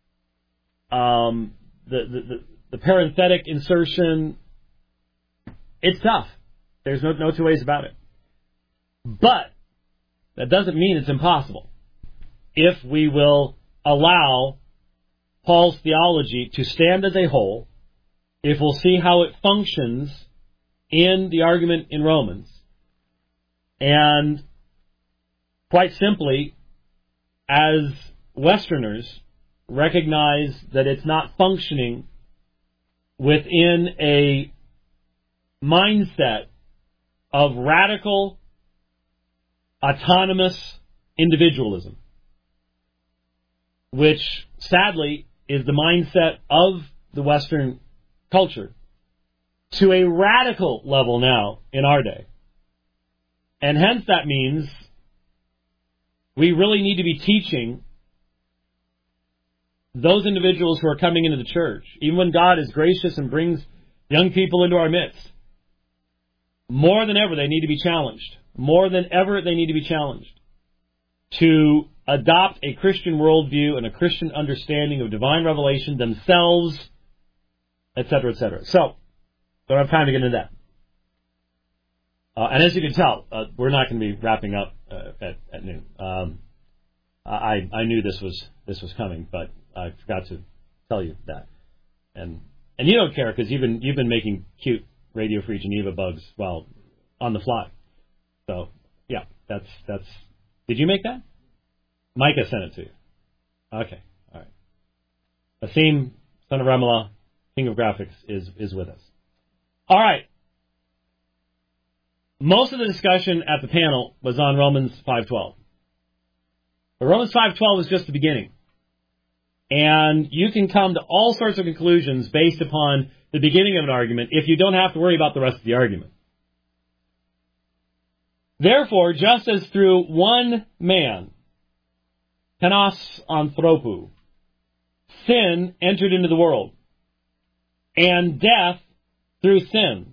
the parenthetic insertion. It's tough. There's no two ways about it. But that doesn't mean it's impossible if we will allow Paul's theology to stand as a whole, if we'll see how it functions in the argument in Romans, and quite simply, as Westerners, recognize that it's not functioning within a mindset of radical, autonomous individualism, which sadly is the mindset of the Western culture, to a radical level now in our day. And hence that means we really need to be teaching those individuals who are coming into the church, even when God is gracious and brings young people into our midst, more than ever they need to be challenged. More than ever they need to be challenged to adopt a Christian worldview and a Christian understanding of divine revelation themselves, etc., etc. So, don't have time to get into that. And as you can tell, we're not going to be wrapping up at noon. I knew this was coming, but I forgot to tell you that. And you don't care because you've been making cute Radio Free Geneva bugs while on the fly. So yeah, that's. Did you make that? Micah sent it to you. Okay, all right. Asim, son of Ramallah, king of graphics, is with us. All right. Most of the discussion at the panel was on Romans 5:12. But Romans 5:12 is just the beginning. And you can come to all sorts of conclusions based upon the beginning of an argument if you don't have to worry about the rest of the argument. Therefore, just as through one man, Panos anthropou, sin entered into the world, and death through sin.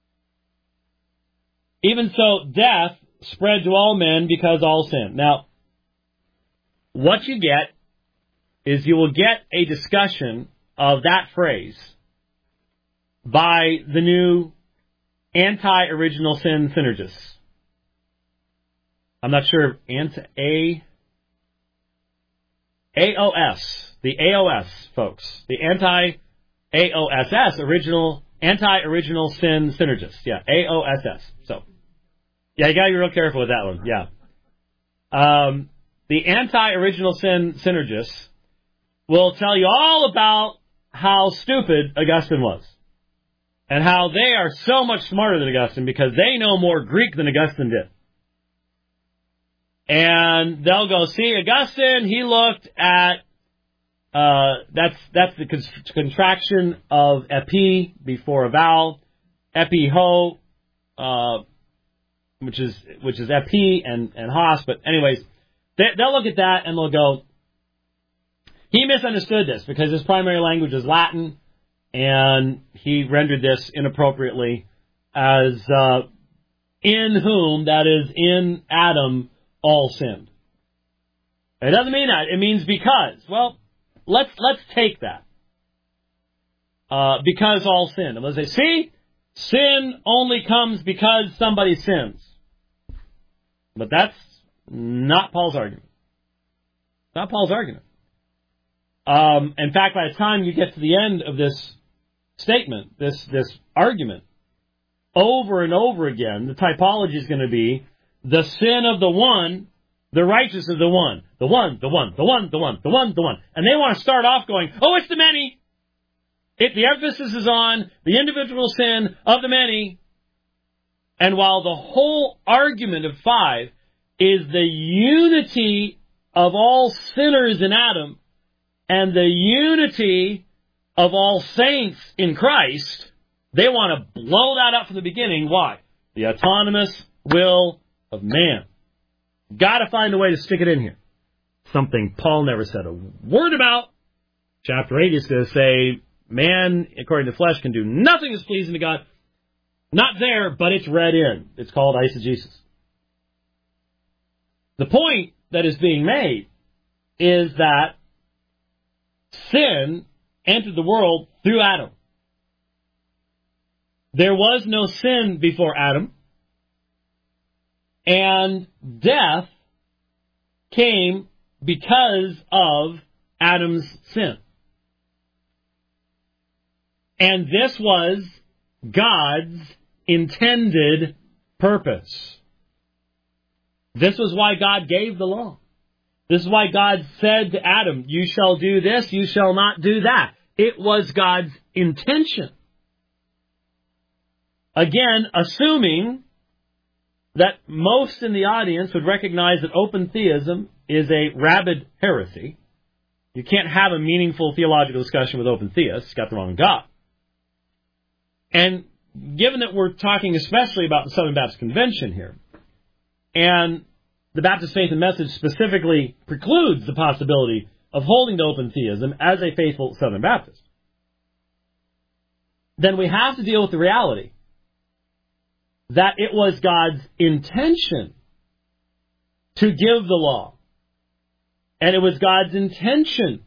Even so, death spread to all men because all sin. Now, what you get is you will get a discussion of that phrase by the new anti-original sin synergists. I'm not sure if AOS, the AOS folks, the anti-AOSS, anti-original sin synergists. Yeah, AOSS. So, yeah, you got to be real careful with that one. Yeah. The anti-original sin synergists will tell you all about how stupid Augustine was. And how they are so much smarter than Augustine because they know more Greek than Augustine did. And they'll go, see, Augustine, he looked at, that's the contraction of epi before a vowel, epi ho, which is epi and hos, but anyways, they'll look at that and they'll go, he misunderstood this because his primary language is Latin, and he rendered this inappropriately as in whom, that is, in Adam, all sinned. It doesn't mean that. It means because. Well, let's take that. Because all sinned. And let's say, see, sin only comes because somebody sins. But that's not Paul's argument. Not Paul's argument. In fact, by the time you get to the end of this statement, this argument, over and over again, the typology is going to be the sin of the one, the righteous of the one. The one. And they want to start off going, oh, it's the many. The emphasis is on the individual sin of the many. And while the whole argument of 5 is the unity of all sinners in Adam and the unity of all saints in Christ, they want to blow that up from the beginning. Why? The autonomous will of man. Got to find a way to stick it in here. Something Paul never said a word about. Chapter 8 is going to say, man, according to flesh, can do nothing that's pleasing to God. Not there, but it's read in. It's called eisegesis. The point that is being made is that sin entered the world through Adam. There was no sin before Adam, and death came because of Adam's sin. And this was God's intended purpose. This was why God gave the law. This is why God said to Adam, you shall do this, you shall not do that. It was God's intention. Again, assuming that most in the audience would recognize that open theism is a rabid heresy. You can't have a meaningful theological discussion with open theists. It's got the wrong God. And given that we're talking especially about the Southern Baptist Convention here, and the Baptist Faith and Message specifically precludes the possibility of holding to open theism as a faithful Southern Baptist, then we have to deal with the reality that it was God's intention to give the law. And it was God's intention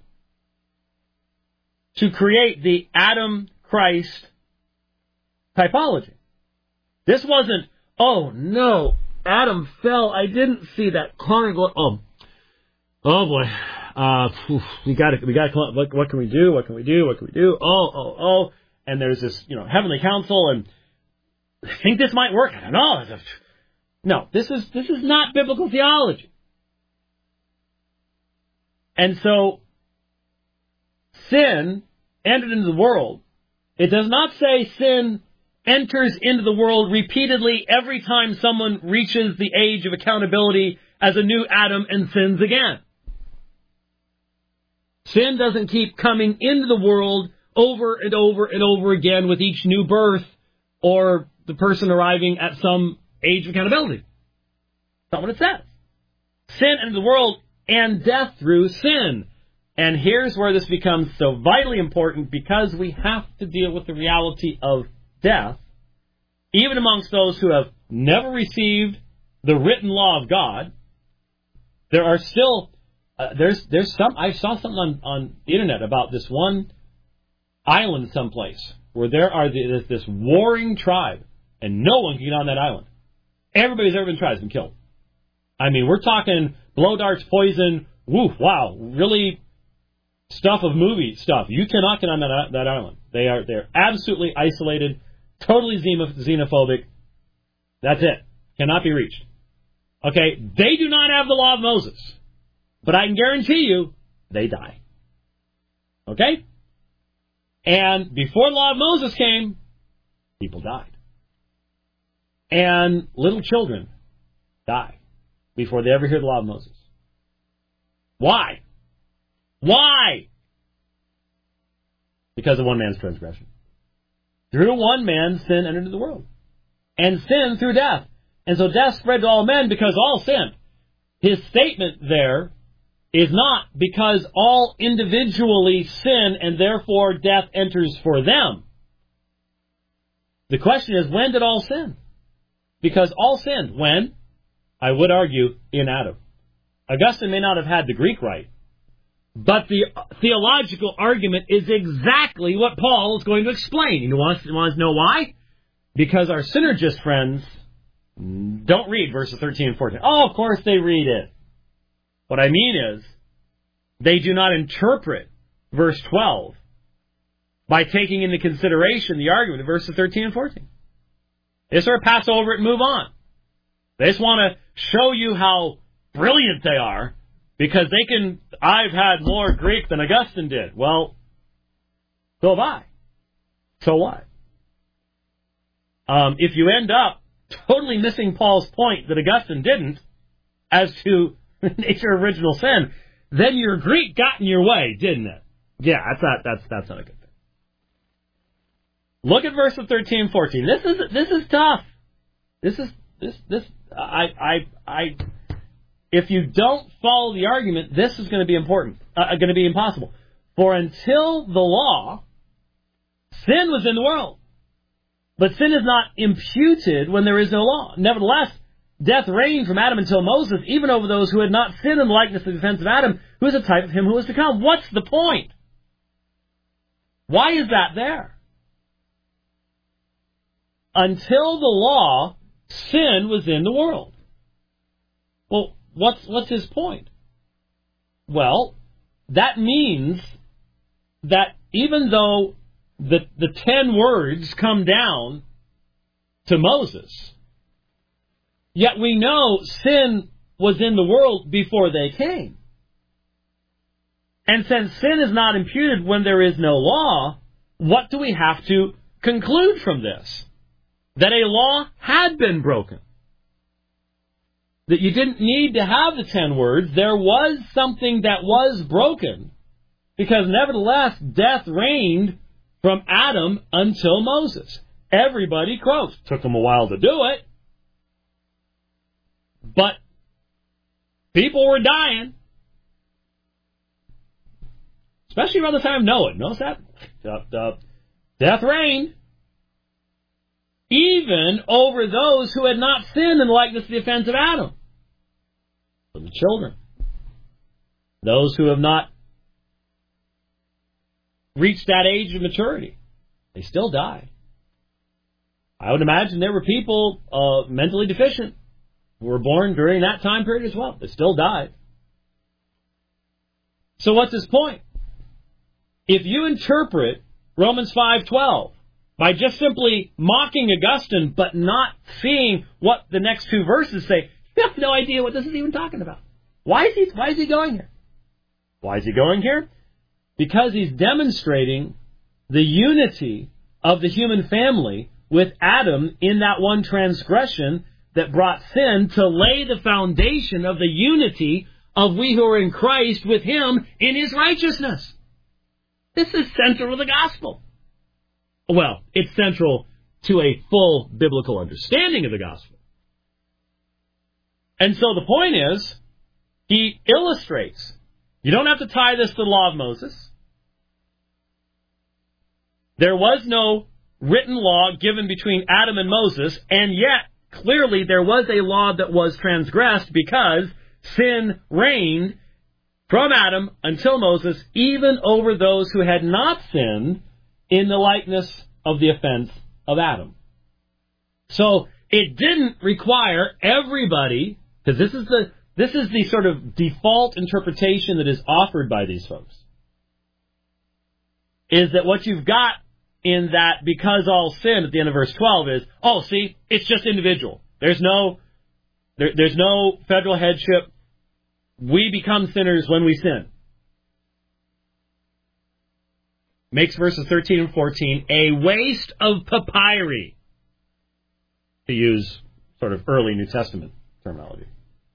to create the Adam-Christ typology. This wasn't, oh no, Adam fell, I didn't see that corner going, oh boy, we gotta, what can we do, oh, and there's this, heavenly council, and I think this might work, I don't know. No, this is not biblical theology. And so, sin entered into the world. It does not say sin enters into the world repeatedly every time someone reaches the age of accountability as a new Adam and sins again. Sin doesn't keep coming into the world over and over and over again with each new birth or the person arriving at some age of accountability. That's not what it says. Sin entered the world and death through sin. And here's where this becomes so vitally important, because we have to deal with the reality of death, even amongst those who have never received the written law of God. There are still, there's some, I saw something on the internet about this one island someplace where there are this warring tribe, and no one can get on that island. Everybody who's ever been tried has been killed. I mean, we're talking blow darts, poison, woo, wow, really stuff of movie stuff. You cannot get on that island. They're absolutely isolated, totally xenophobic. That's it. Cannot be reached. Okay, they do not have the law of Moses. But I can guarantee you, they die. Okay? And before the law of Moses came, people died. And little children die before they ever hear the law of Moses. Why? Why? Because of one man's transgression. Through one man, sin entered into the world. And sin through death. And so death spread to all men because all sinned. His statement there is not because all individually sin and therefore death enters for them. The question is, when did all sin? Because all sinned. When? I would argue, in Adam. Augustine may not have had the Greek right, but the theological argument is exactly what Paul is going to explain. You want to know why? Because our synergist friends don't read verses 13 and 14. Oh, of course they read it. What I mean is, they do not interpret verse 12 by taking into consideration the argument of verses 13 and 14. They sort of pass over it and move on. They just want to show you how brilliant they are, because I've had more Greek than Augustine did. Well, so have I. So what? If you end up totally missing Paul's point that Augustine didn't, as to the nature of original sin, then your Greek got in your way, didn't it? Yeah, that's not a good thing. Look at verses 13 and 14. This is tough. If you don't follow the argument, this is going to be important, going to be impossible. For until the law, sin was in the world. But sin is not imputed when there is no law. Nevertheless, death reigned from Adam until Moses, even over those who had not sinned in the likeness of the defense of Adam, who is a type of him who is to come. What's the point? Why is that there? Until the law, sin was in the world. Well, what's his point? Well, that means that even though the 10 words come down to Moses, yet we know sin was in the world before they came. And since sin is not imputed when there is no law, what do we have to conclude from this? that a law had been broken. That you didn't need to have the 10 words. There was something that was broken. Because nevertheless, death reigned from Adam until Moses. Everybody croaked. Took them a while to do it. But people were dying. Especially around the time of Noah. Notice that? Death reigned. Even over those who had not sinned in the likeness of the offense of Adam. The children. Those who have not reached that age of maturity. They still die. I would imagine there were people mentally deficient who were born during that time period as well. They still died. So what's his point? If you interpret Romans 5:12 by just simply mocking Augustine but not seeing what the next two verses say, you have no idea what this is even talking about. Why is he going here? Why is he going here? Because he's demonstrating the unity of the human family with Adam in that one transgression that brought sin to lay the foundation of the unity of we who are in Christ with him in his righteousness. This is central to the gospel. Well, it's central to a full biblical understanding of the gospel. And so the point is, he illustrates. You don't have to tie this to the law of Moses. There was no written law given between Adam and Moses, and yet, clearly, there was a law that was transgressed because sin reigned from Adam until Moses, even over those who had not sinned in the likeness of the offense of Adam. So, it didn't require everybody, because this is the sort of default interpretation that is offered by these folks, is that what you've got in that because all sin at the end of verse 12 is, oh, see, it's just individual. There's no federal headship. We become sinners when we sin. Makes verses 13 and 14 a waste of papyri, to use sort of early New Testament terminology.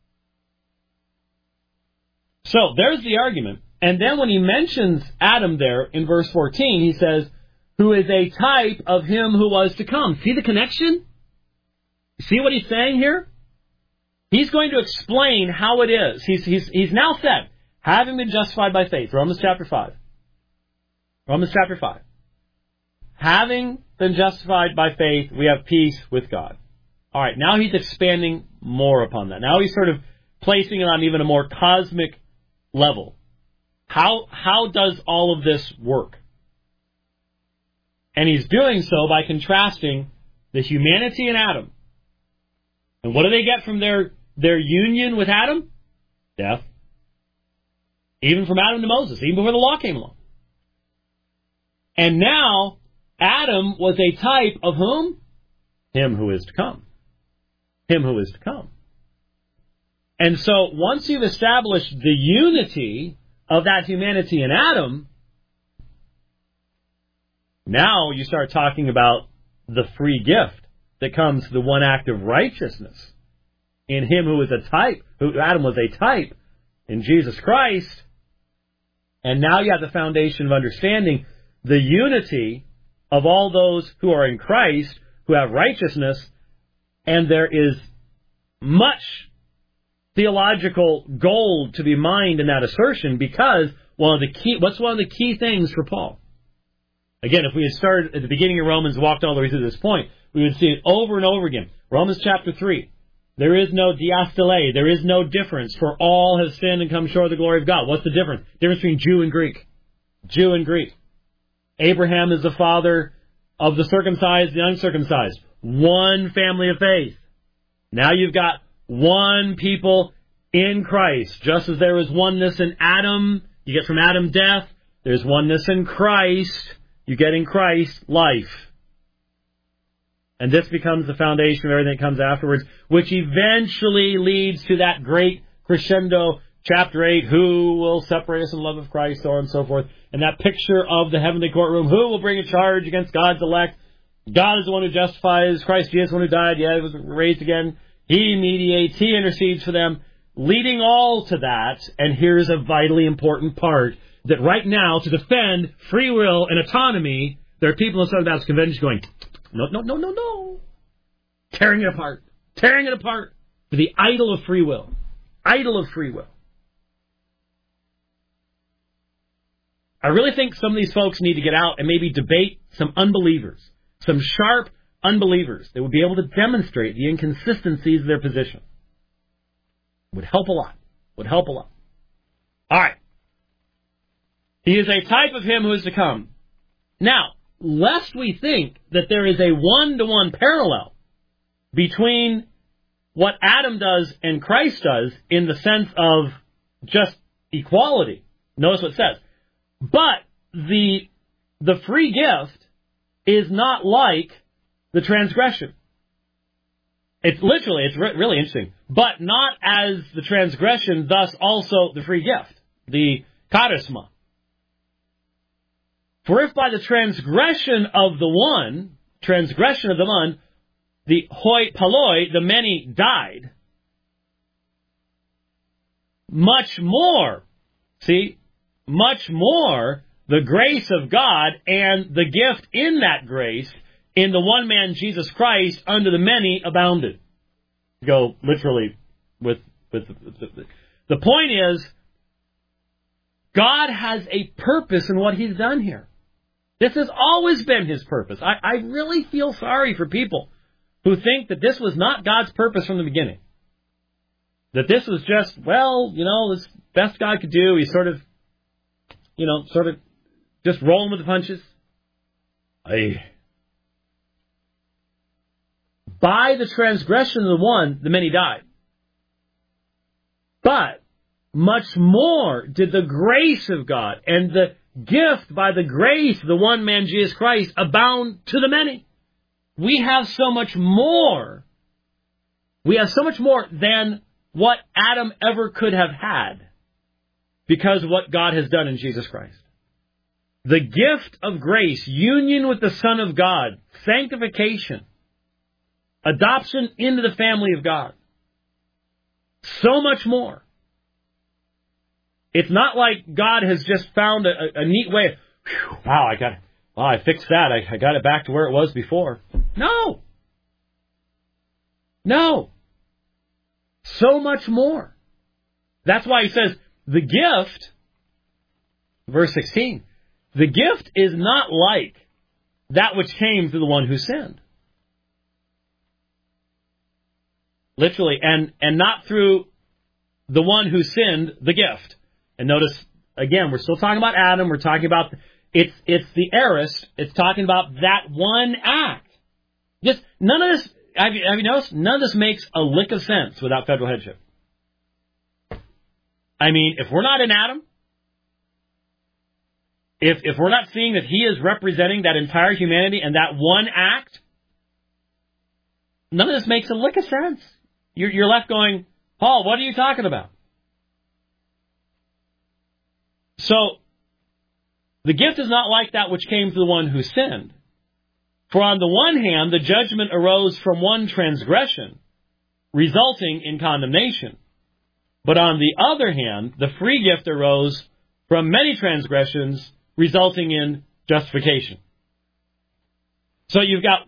So, there's the argument. And then when he mentions Adam there in verse 14, he says, who is a type of him who was to come. See the connection? See what he's saying here? He's going to explain how it is. He's now said, having been justified by faith, Romans chapter 5. Romans chapter 5. Having been justified by faith, we have peace with God. All right, now he's expanding more upon that. Now he's sort of placing it on even a more cosmic level. How does all of this work? And he's doing so by contrasting the humanity in Adam. And what do they get from their union with Adam? Death. Even from Adam to Moses, even before the law came along. And now, Adam was a type of whom? Him who is to come. Him who is to come. And so, once you've established the unity of that humanity in Adam, now you start talking about the free gift that comes to the one act of righteousness in him who is a type, who Adam was a type in Jesus Christ. And now you have the foundation of understanding the unity of all those who are in Christ, who have righteousness, and there is much theological gold to be mined in that assertion, because what's one of the key things for Paul? Again, if we had started at the beginning of Romans and walked all the way through this point, we would see it over and over again. Romans chapter 3. There is no diastole. There is no difference, for all have sinned and come short of the glory of God. What's the difference? Difference between Jew and Greek. Jew and Greek. Abraham is the father of the circumcised and the uncircumcised. One family of faith. Now you've got one people in Christ. Just as there was oneness in Adam, you get from Adam death. There's oneness in Christ. You get in Christ life. And this becomes the foundation of everything that comes afterwards, which eventually leads to that great crescendo, chapter 8, who will separate us in the love of Christ, so on and so forth. And that picture of the heavenly courtroom, who will bring a charge against God's elect? God is the one who justifies. Christ Jesus is the one who died. Yeah, he was raised again. He mediates. He intercedes for them, leading all to that. And here's a vitally important part, that right now, to defend free will and autonomy, there are people in the Southern Baptist Convention going, no. Tearing it apart for the idol of free will. Idol of free will. I really think some of these folks need to get out and maybe debate some unbelievers, some sharp unbelievers that would be able to demonstrate the inconsistencies of their position. Would help a lot. All right. He is a type of him who is to come. Now, lest we think that there is a one-to-one parallel between what Adam does and Christ does in the sense of just equality. Notice what it says. But the free gift is not like the transgression. It's really interesting. But not as the transgression, thus also the free gift, the charisma. For if by the transgression of the one, the hoi polloi, the many died, much more the grace of God and the gift in that grace in the one man Jesus Christ unto the many abounded. Go literally with the point is, God has a purpose in what he's done here. This has always been his purpose. I really feel sorry for people who think that this was not God's purpose from the beginning. That this was just, this best God could do. He's sort of just rolling with the punches. By the transgression of the one, the many died. But much more did the grace of God and the gift by the grace of the one man Jesus Christ abound to the many. We have so much more. We have so much more than what Adam ever could have had because of what God has done in Jesus Christ. The gift of grace, union with the Son of God, sanctification, adoption into the family of God. So much more. It's not like God has just found a neat way. I fixed that. I got it back to where it was before. No. So much more. That's why he says the gift, verse 16, the gift is not like that which came through the one who sinned. Literally, and not through the one who sinned, the gift. And notice, again, we're still talking about Adam. We're talking about, it's the aorist. It's talking about that one act. Just, none of this, have you noticed? None of this makes a lick of sense without federal headship. I mean, if we're not in Adam, if we're not seeing that he is representing that entire humanity and that one act, none of this makes a lick of sense. You're left going, Paul, what are you talking about? So, the gift is not like that which came through the one who sinned. For on the one hand, the judgment arose from one transgression, resulting in condemnation. But on the other hand, the free gift arose from many transgressions, resulting in justification. So you've got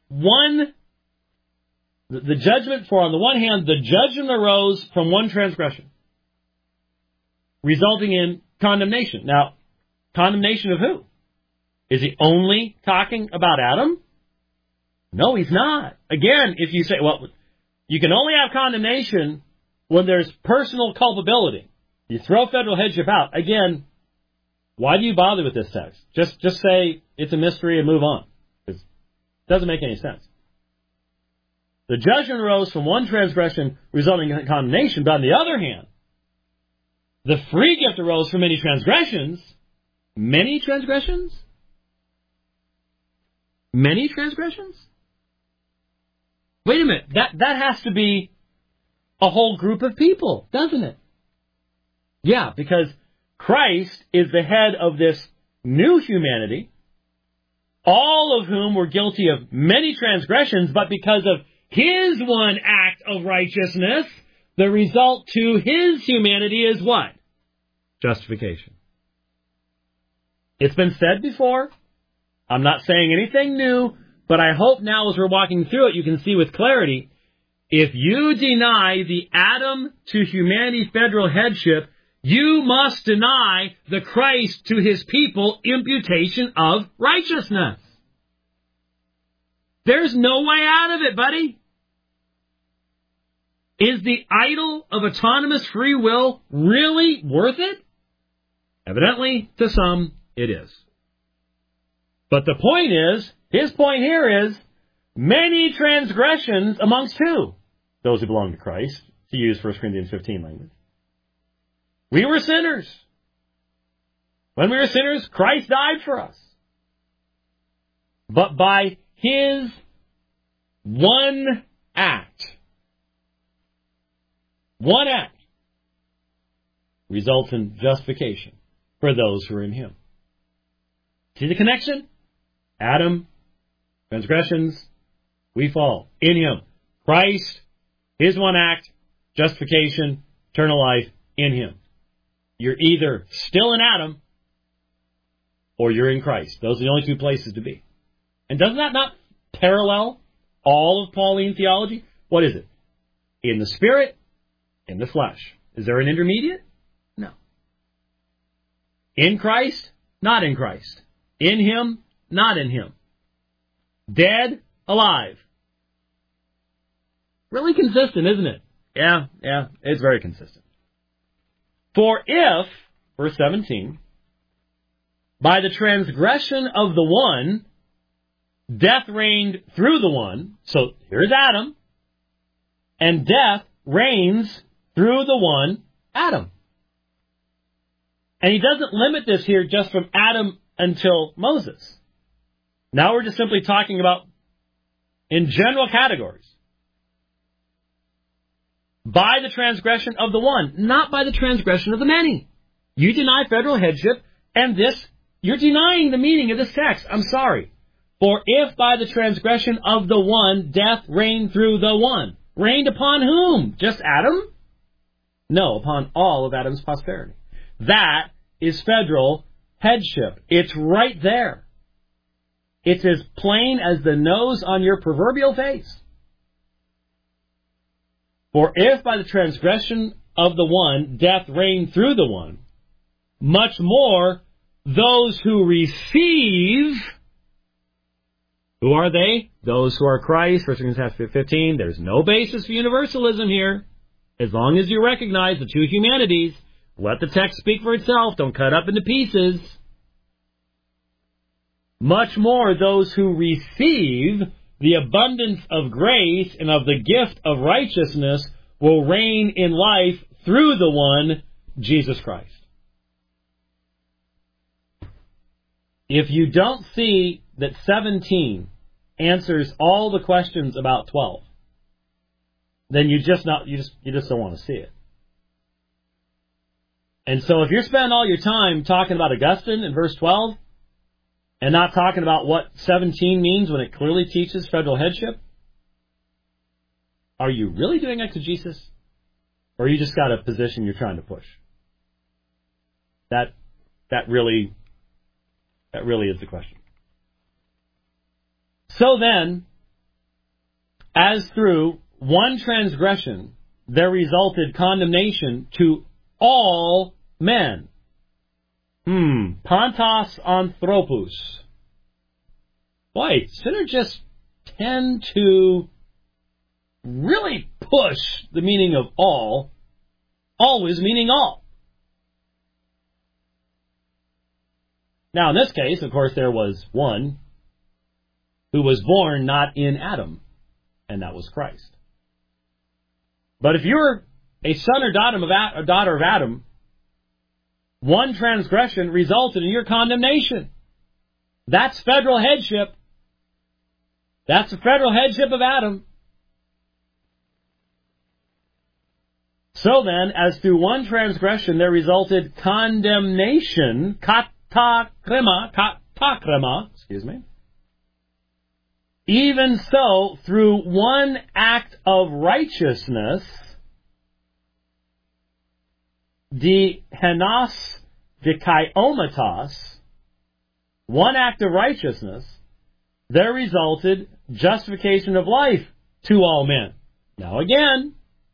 the judgment, for on the one hand, the judgment arose from one transgression, resulting in condemnation. Now, condemnation of who? Is he only talking about Adam? No, he's not. Again, if you say, you can only have condemnation when there's personal culpability. You throw federal headship out. Again, why do you bother with this text? Just say it's a mystery and move on. It doesn't make any sense. The judgment arose from one transgression, resulting in condemnation. But on the other hand, the free gift arose from many transgressions. Many transgressions? Many transgressions? Wait a minute. That has to be a whole group of people, doesn't it? Yeah, because Christ is the head of this new humanity, all of whom were guilty of many transgressions, but because of his one act of righteousness, the result to his humanity is what? Justification. It's been said before. I'm not saying anything new, but I hope now as we're walking through it, you can see with clarity, if you deny the Adam to humanity federal headship, you must deny the Christ to his people imputation of righteousness. There's no way out of it, buddy. Is the idol of autonomous free will really worth it? Evidently, to some, it is. But the point is, his point here is, many transgressions amongst who? Those who belong to Christ, to use 1 Corinthians 15 language. We were sinners. When we were sinners, Christ died for us. But by his one act, results in justification for those who are in him. See the connection? Adam, transgressions, we fall. In him. Christ, his one act, justification, eternal life, in him. You're either still in Adam, or you're in Christ. Those are the only two places to be. And doesn't that not parallel all of Pauline theology? What is it? In the Spirit, in the flesh. Is there an intermediate? No. In Christ, not in Christ. In him, not in him. Dead, alive. Really consistent, isn't it? Yeah, it's very consistent. For if, verse 17, by the transgression of the one, death reigned through the one, so here's Adam, and death reigns through the one, Adam. And he doesn't limit this here just from Adam until Moses. Now we're just simply talking about in general categories. By the transgression of the one, not by the transgression of the many. You deny federal headship, and this, you're denying the meaning of this text. I'm sorry. For if by the transgression of the one, death reigned through the one. Reigned upon whom? Just Adam? No, upon all of Adam's posterity. That is federal headship. It's right there. It's as plain as the nose on your proverbial face. For if by the transgression of the one, death reigned through the one, much more those who receive, who are they? Those who are Christ, 1 Corinthians 15. There's no basis for universalism here. As long as you recognize the two humanities, let the text speak for itself. Don't cut up into pieces. Much more those who receive the abundance of grace and of the gift of righteousness will reign in life through the one, Jesus Christ. If you don't see that 17 answers all the questions about 12, then you just don't want to see it. And so if you're spending all your time talking about Augustine in verse 12, and not talking about what 17 means when it clearly teaches federal headship, are you really doing exegesis? Or you just got a position you're trying to push? That really is the question. So then, as through one transgression there resulted condemnation to all men. Pantos anthropos. Boy, synergists tend to really push the meaning of all, always meaning all. Now, in this case, of course, there was one who was born not in Adam, and that was Christ. But if you're a son or daughter of Adam, one transgression resulted in your condemnation. That's federal headship. That's the federal headship of Adam. So then, as through one transgression there resulted condemnation, katakrema, Even so, through one act of righteousness, the henos dikaiomatos, one act of righteousness, there resulted justification of life to all men. Now again,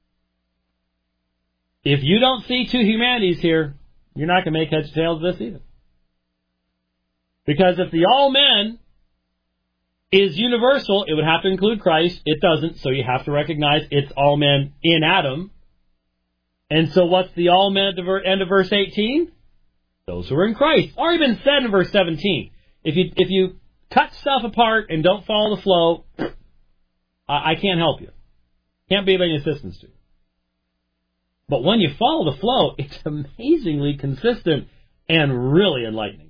if you don't see two humanities here, you're not going to make heads or tails of this either. Because if the all men is universal, it would have to include Christ. It doesn't, so you have to recognize it's all men in Adam. And so what's the all men at the end of verse 18? Those who are in Christ. It's already been said in verse 17. If you cut stuff apart and don't follow the flow, I can't help you. Can't be of any assistance to you. But when you follow the flow, it's amazingly consistent and really enlightening.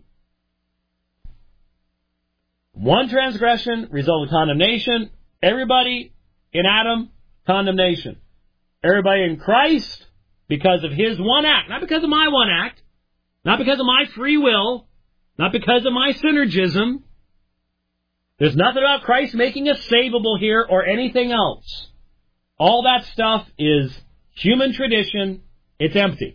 One transgression resulted in condemnation. Everybody in Adam, condemnation. Everybody in Christ, because of his one act. Not because of my one act. Not because of my free will. Not because of my synergism. There's nothing about Christ making us savable here or anything else. All that stuff is human tradition. It's empty.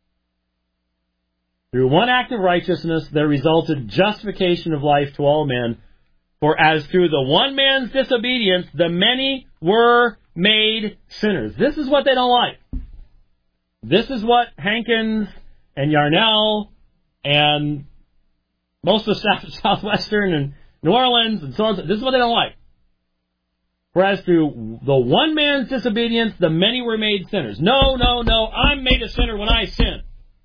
Through one act of righteousness, there resulted justification of life to all men. For as through the one man's disobedience, the many were made sinners. This is what they don't like. This is what Hankins and Yarnell and most of the Southwestern and New Orleans and so on. This is what they don't like. Whereas through the one man's disobedience, the many were made sinners. No, I'm made a sinner when I sin.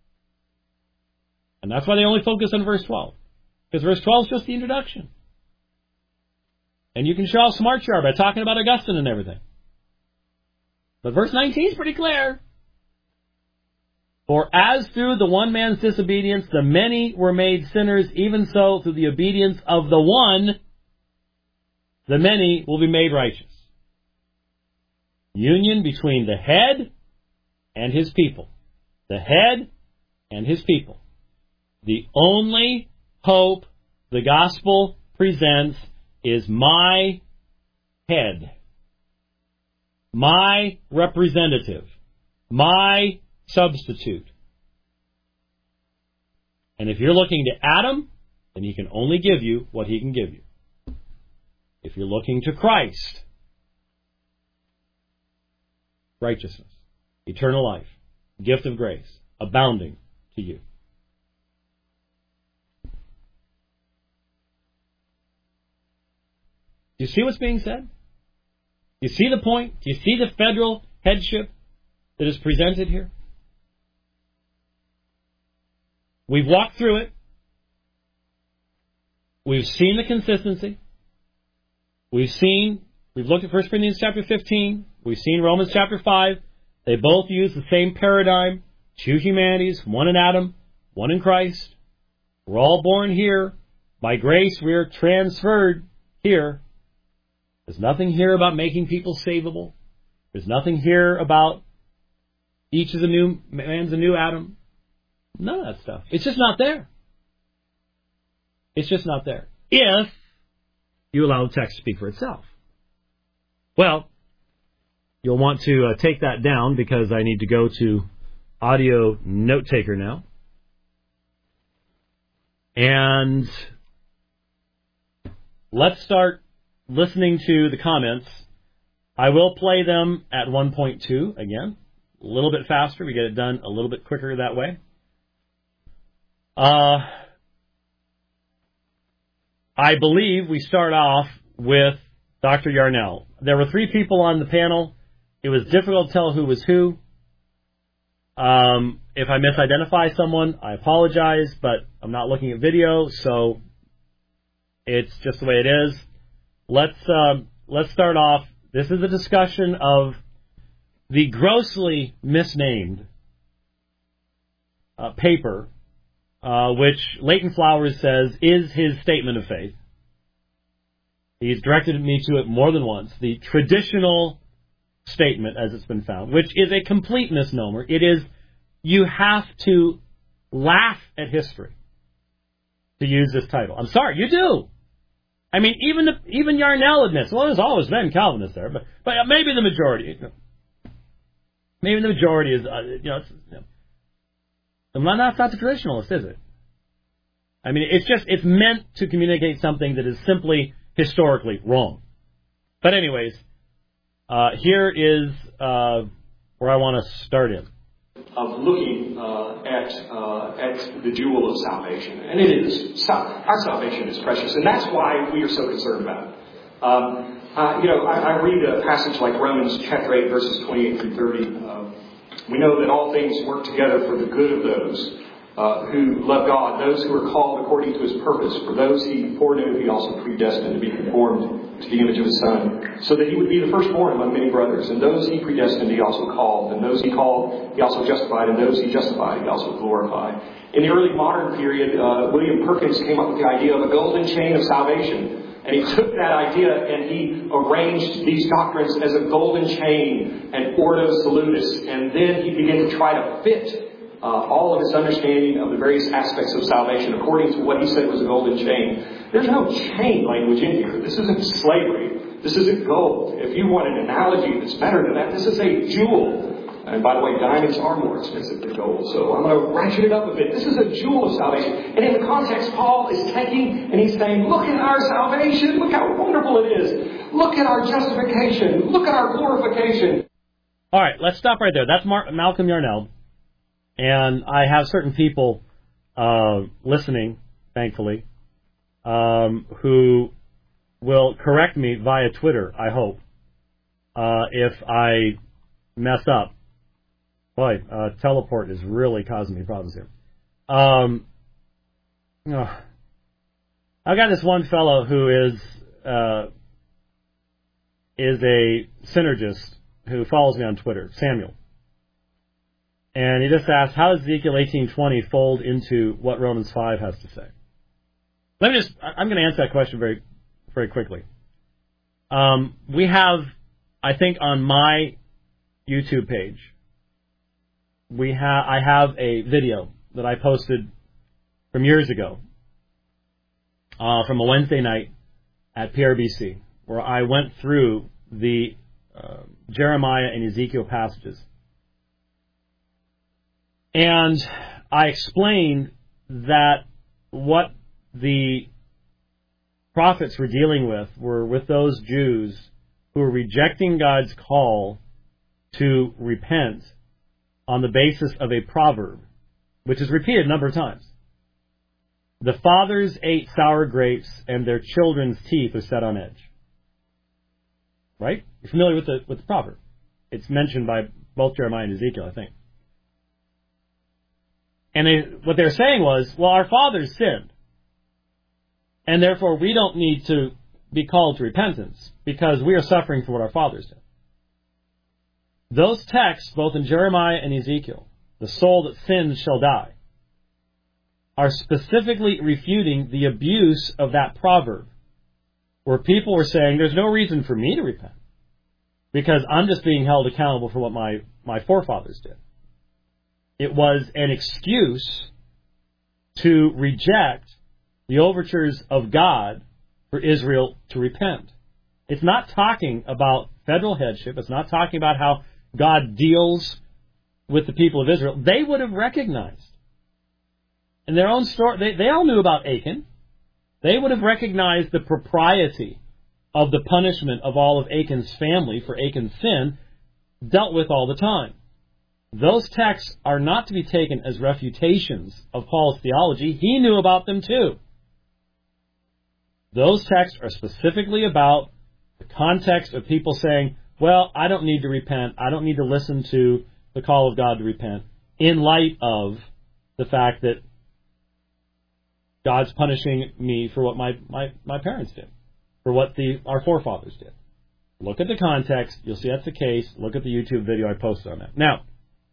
And that's why they only focus on verse 12. Because verse 12 is just the introduction. And you can show how smart you are by talking about Augustine and everything. But verse 19 is pretty clear. For as through the one man's disobedience the many were made sinners, even so through the obedience of the one, the many will be made righteous. Union between the head and his people. The head and his people. The only hope the gospel presents is my head, my representative, my substitute. And if you're looking to Adam, then he can only give you what he can give you. If you're looking to Christ, righteousness, eternal life, gift of grace, abounding to you. Do you see what's being said? Do you see the point? Do you see the federal headship that is presented here? We've walked through it. We've seen the consistency. We've looked at 1 Corinthians chapter 15. We've seen Romans chapter 5. They both use the same paradigm. Two humanities, one in Adam, one in Christ. We're all born here. By grace, we are transferred here. There's nothing here about making people savable. There's nothing here about each is a new man's a new Adam. None of that stuff. It's just not there. It's just not there. If you allow the text to speak for itself. Well, you'll want to take that down because I need to go to audio note taker now. And let's start listening to the comments. I will play them at 1.2 again. A little bit faster. We get it done a little bit quicker that way. I believe we start off with Dr. Yarnell. There were three people on the panel. It was difficult to tell who was who. If I misidentify someone, I apologize, but I'm not looking at video, so it's just the way it is. Let's start off. This is a discussion of the grossly misnamed paper, which Leighton Flowers says is his statement of faith. He's directed me to it more than once. The traditional statement, as it's been found, which is a complete misnomer. It is, you have to laugh at history to use this title. I'm sorry, you do. I mean, even Yarnell admits, well, there's always been Calvinists there, but maybe the majority. Maybe the majority is, that's not the traditionalist, is it? I mean, it's meant to communicate something that is simply historically wrong. But anyways, here is where I want to start in. Of looking at the jewel of salvation. And it is. Our salvation is precious. And that's why we are so concerned about it. I read a passage like Romans chapter 8, verses 28 through 30. We know that all things work together for the good of those who love God, those who are called according to His purpose. For those He foreknew, He also predestined to be conformed to the image of His Son, so that He would be the firstborn among many brothers. And those He predestined, He also called. And those He called, He also justified. And those He justified, He also glorified. In the early modern period, William Perkins came up with the idea of a golden chain of salvation. And he took that idea and he arranged these doctrines as a golden chain, an ordo salutis. And then he began to try to fit all of his understanding of the various aspects of salvation according to what he said was a golden chain. There's no chain language in here. This isn't slavery. This isn't gold. If you want an analogy that's better than that, this is a jewel. And by the way, diamonds are more expensive than gold. So I'm going to ratchet it up a bit. This is a jewel of salvation. And in the context, Paul is taking and he's saying, look at our salvation. Look how wonderful it is. Look at our justification. Look at our glorification. All right, let's stop right there. That's Malcolm Yarnell. And I have certain people listening, thankfully, who will correct me via Twitter, I hope, if I mess up. Boy, teleport is really causing me problems here. I've got this one fellow who is a synergist who follows me on Twitter, Samuel. And he just asked, how does Ezekiel 18:20 fold into what Romans 5 has to say? I'm going to answer that question very, very quickly. We have, I think on my YouTube page, I have a video that I posted from years ago, from a Wednesday night at PRBC, where I went through the Jeremiah and Ezekiel passages. And I explained that what the prophets were dealing with were with those Jews who were rejecting God's call to repent on the basis of a proverb, which is repeated a number of times. The fathers ate sour grapes, and their children's teeth are set on edge. Right? You're familiar with the proverb. It's mentioned by both Jeremiah and Ezekiel, I think. And what they're saying was, well, our fathers sinned, and therefore we don't need to be called to repentance because we are suffering for what our fathers did. Those texts, both in Jeremiah and Ezekiel, the soul that sins shall die, are specifically refuting the abuse of that proverb, where people were saying, there's no reason for me to repent because I'm just being held accountable for what my forefathers did. It was an excuse to reject the overtures of God for Israel to repent. It's not talking about federal headship. It's not talking about how God deals with the people of Israel. They would have recognized in their own story, they all knew about Achan. They would have recognized the propriety of the punishment of all of Achan's family for Achan's sin dealt with all the time. Those texts are not to be taken as refutations of Paul's theology. He knew about them too. Those texts are specifically about the context of people saying, well, I don't need to repent. I don't need to listen to the call of God to repent, in light of the fact that God's punishing me for what my parents did, for what our forefathers did. Look at the context. You'll see that's the case. Look at the YouTube video I posted on that. Now,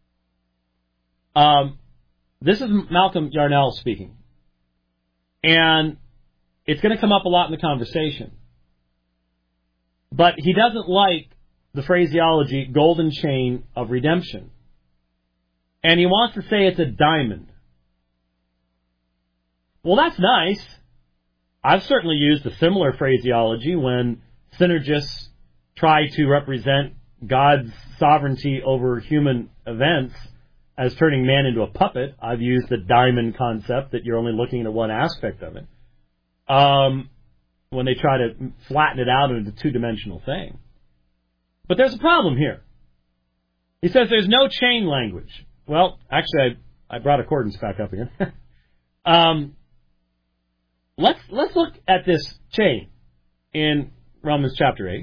this is Malcolm Yarnell speaking. And it's going to come up a lot in the conversation. But he doesn't like the phraseology, golden chain of redemption. And he wants to say it's a diamond. Well, that's nice. I've certainly used a similar phraseology when synergists try to represent God's sovereignty over human events as turning man into a puppet. I've used the diamond concept that you're only looking at one aspect of it. When they try to flatten it out into a two-dimensional thing. But there's a problem here. He says there's no chain language. Well, actually, I brought accordance back up again. Let's look at this chain in Romans chapter 8.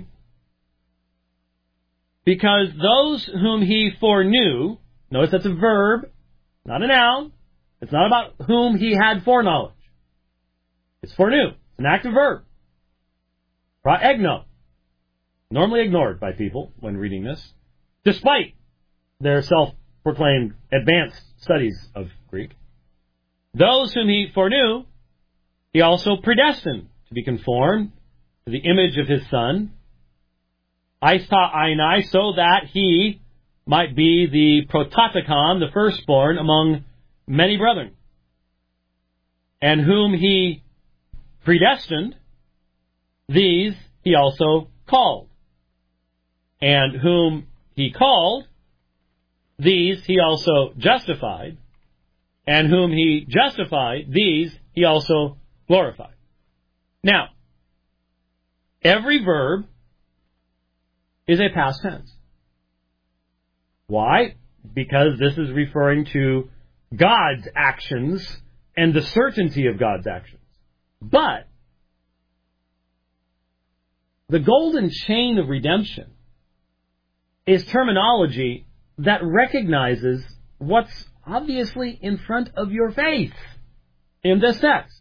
Because those whom he foreknew, notice that's a verb, not a noun. It's not about whom he had foreknowledge. It's foreknew. It's an active verb. Praegno. Normally ignored by people when reading this, despite their self-proclaimed advanced studies of Greek. Those whom he foreknew, he also predestined to be conformed to the image of his Son, Aista Einai, so that he might be the prototokon, the firstborn among many brethren. And whom he predestined, these he also called. And whom he called, these he also justified. And whom he justified, these he also glorified. Now, every verb is a past tense. Why? Because this is referring to God's actions and the certainty of God's actions. But the golden chain of redemption is terminology that recognizes what's obviously in front of your face in this text.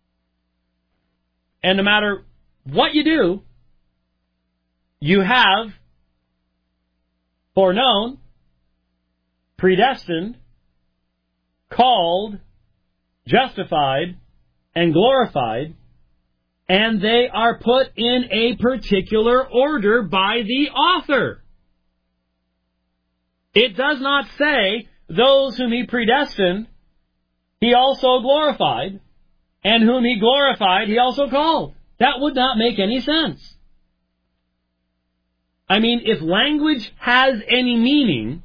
And no matter what you do, you have foreknown, predestined, called, justified, and glorified, and they are put in a particular order by the author. It does not say, those whom he predestined, he also glorified, and whom he glorified, he also called. That would not make any sense. I mean, if language has any meaning,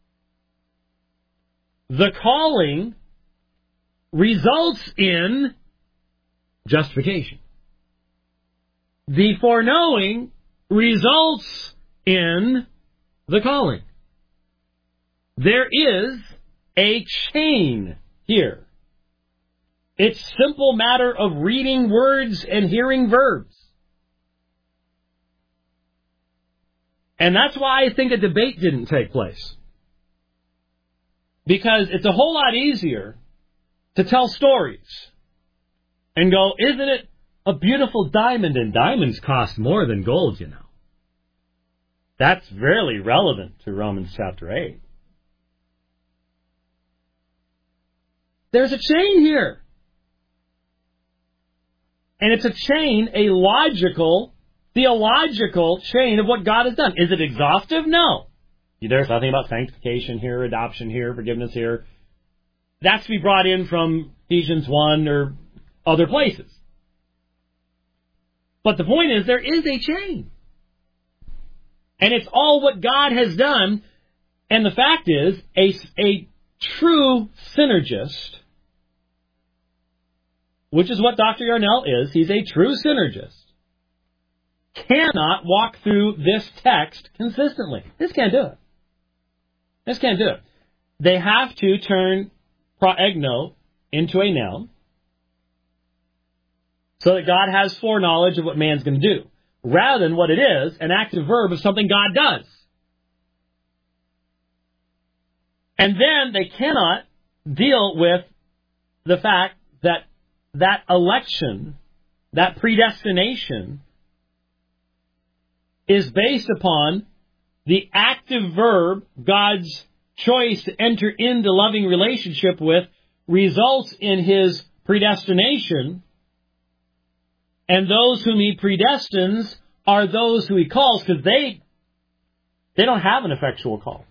the calling results in justification. The foreknowing results in the calling. There is a chain here. It's simple matter of reading words and hearing verbs. And that's why I think a debate didn't take place. Because it's a whole lot easier to tell stories and go, isn't it a beautiful diamond? And diamonds cost more than gold, you know. That's really relevant to Romans chapter 8. There's a chain here. And it's a chain, a logical, theological chain of what God has done. Is it exhaustive? No. There's nothing about sanctification here, adoption here, forgiveness here. That's to be brought in from Ephesians 1 or other places. But the point is, there is a chain. And it's all what God has done. And the fact is, a true synergist, which is what Dr. Yarnell is, he's a true synergist, cannot walk through this text consistently. This can't do it. This can't do it. They have to turn praegno into a noun so that God has foreknowledge of what man's going to do, rather than what it is, an active verb of something God does. And then they cannot deal with the fact that that election, that predestination, is based upon the active verb, God's choice to enter into loving relationship with, results in his predestination, and those whom he predestines are those who he calls, because they don't have an effectual call.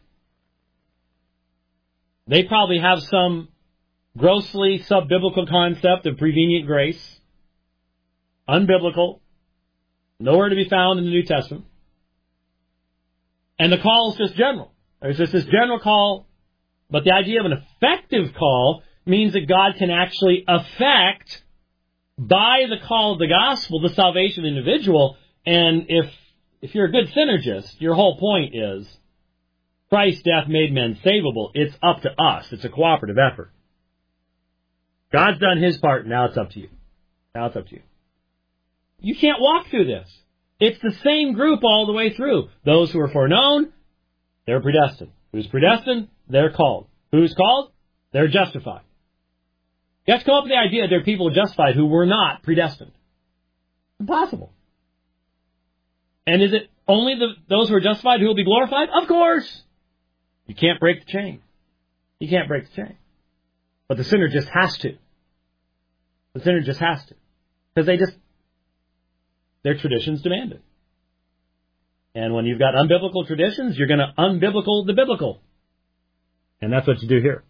They probably have some grossly sub-biblical concept of prevenient grace. unbiblical, nowhere to be found in the New Testament. And the call is just general. There's just this general call, but the idea of an effective call means that God can actually affect, by the call of the gospel, the salvation of the individual. And if you're a good synergist, your whole point is Christ's death made men savable. It's up to us. It's a cooperative effort. God's done his part, now it's up to you. Now it's up to you. You can't walk through this. It's the same group all the way through. Those who are foreknown, they're predestined. Who's predestined? They're called. Who's called? They're justified. You have to come up with the idea that there are people justified who were not predestined. Impossible. And is it only those who are justified who will be glorified? Of course. You can't break the chain. You can't break the chain. But the sinner just has to. The sinner just has to. Because their traditions demand it. And when you've got unbiblical traditions, you're going to unbiblical the biblical. And that's what you do here.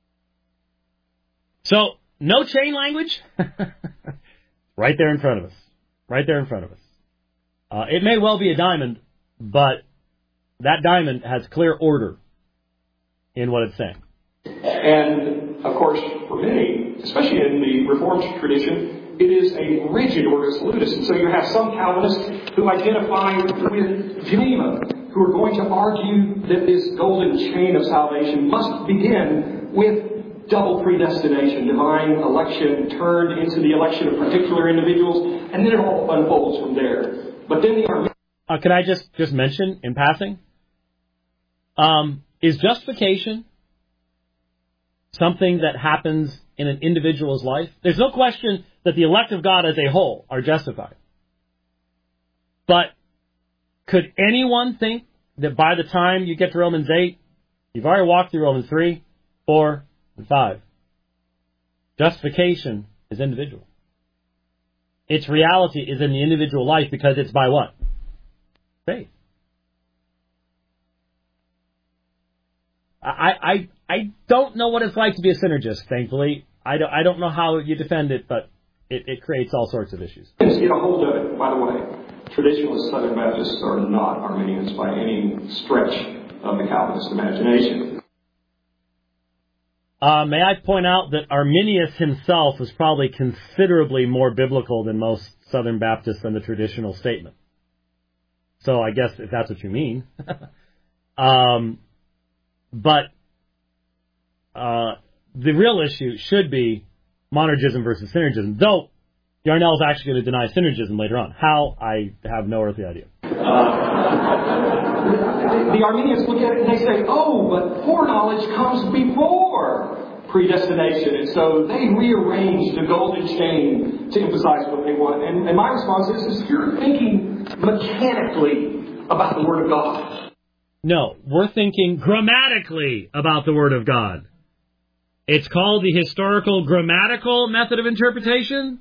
So, no chain language. Right there in front of us. Right there in front of us. It may well be a diamond, but that diamond has clear order in what it's saying. And, of course, for many, especially in the Reformed tradition, it is a rigid order salutis. And so you have some Calvinists who identify with Geneva, who are going to argue that this golden chain of salvation must begin with double predestination, divine election turned into the election of particular individuals, and then it all unfolds from there. But then can I just mention in passing, is justification something that happens in an individual's life? There's no question that the elect of God as a whole are justified. But could anyone think that by the time you get to Romans 8, you've already walked through Romans 3, 4, and 5? Justification is individual. Its reality is in the individual life because it's by what? Faith. I don't know what it's like to be a synergist, thankfully. I don't know how you defend it, but it creates all sorts of issues. Let's get a hold of it, by the way. Traditionalist Southern Baptists are not Arminians by any stretch of the Calvinist imagination. May I point out that Arminius himself was probably considerably more biblical than most Southern Baptists in the traditional statement. So I guess if that's what you mean. But the real issue should be monergism versus synergism, though Yarnell's actually going to deny synergism later on. How? I have no earthly idea. The Arminians look at it and they say, oh, but foreknowledge comes before predestination. And so they rearrange the golden chain to emphasize what they want. And my response is you're thinking mechanically about the Word of God. No, we're thinking grammatically about the Word of God. It's called the historical grammatical method of interpretation.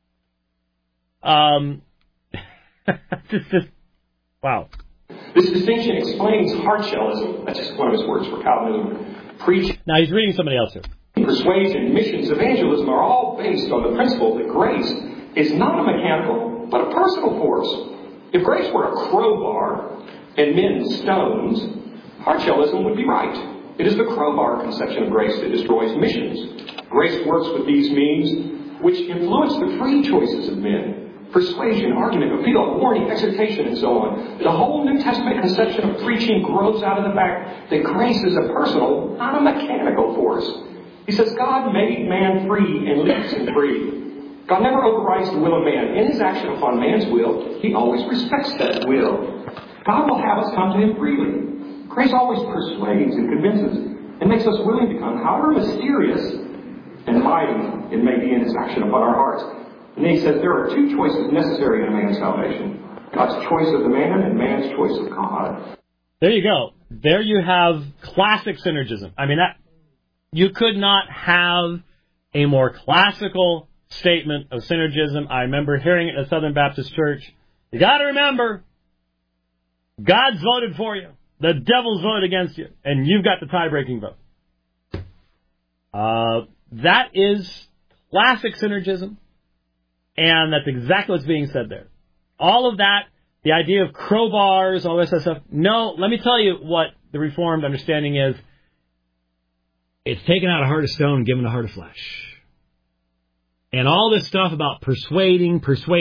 Wow. This distinction explains hardshellism. That's just one of his words for Calvinism. Preaching. Now he's reading somebody else here. Persuasion, missions, evangelism are all based on the principle that grace is not a mechanical, but a personal force. If grace were a crowbar and men stones, hardshellism would be right. It is the crowbar conception of grace that destroys missions. Grace works with these means which influence the free choices of men. Persuasion, argument, appeal, warning, exhortation, and so on. The whole New Testament conception of preaching grows out of the fact that grace is a personal, not a mechanical force. He says God made man free and leaves him free. God never overrides the will of man. In his action upon man's will, he always respects that will. God will have us come to him freely. Grace always persuades and convinces and makes us willing to come, however mysterious and mighty it may be in its action upon our hearts. And then he says there are two choices necessary in a man's salvation. God's choice of the man and man's choice of God. There you go. There you have classic synergism. I mean, that you could not have a more classical statement of synergism. I remember hearing it at a Southern Baptist church. You got to remember, God's voted for you. The devil's voted against you. And you've got the tie-breaking vote. That is classic synergism. And that's exactly what's being said there. All of that, the idea of crowbars, all this other stuff. No, let me tell you what the Reformed understanding is. It's taken out a heart of stone and given a heart of flesh. And all this stuff about persuading.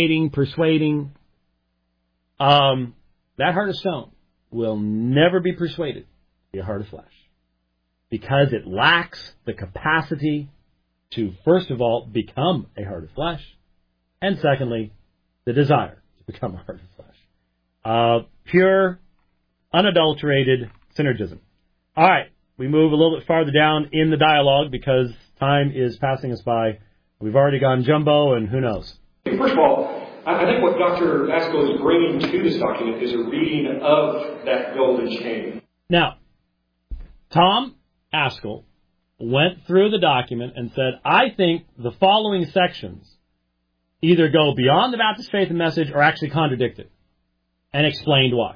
That heart of stone will never be persuaded to be a heart of flesh. Because it lacks the capacity to, first of all, become a heart of flesh. And secondly, the desire to become a heart of flesh. Pure, unadulterated synergism. All right, we move a little bit farther down in the dialogue because time is passing us by. We've already gone jumbo, and who knows? First of all, I think what Dr. Askell is bringing to this document is a reading of that golden chain. Now, Tom Askell went through the document and said, I think the following sections either go beyond the Baptist faith and message or actually contradict it, and explained why.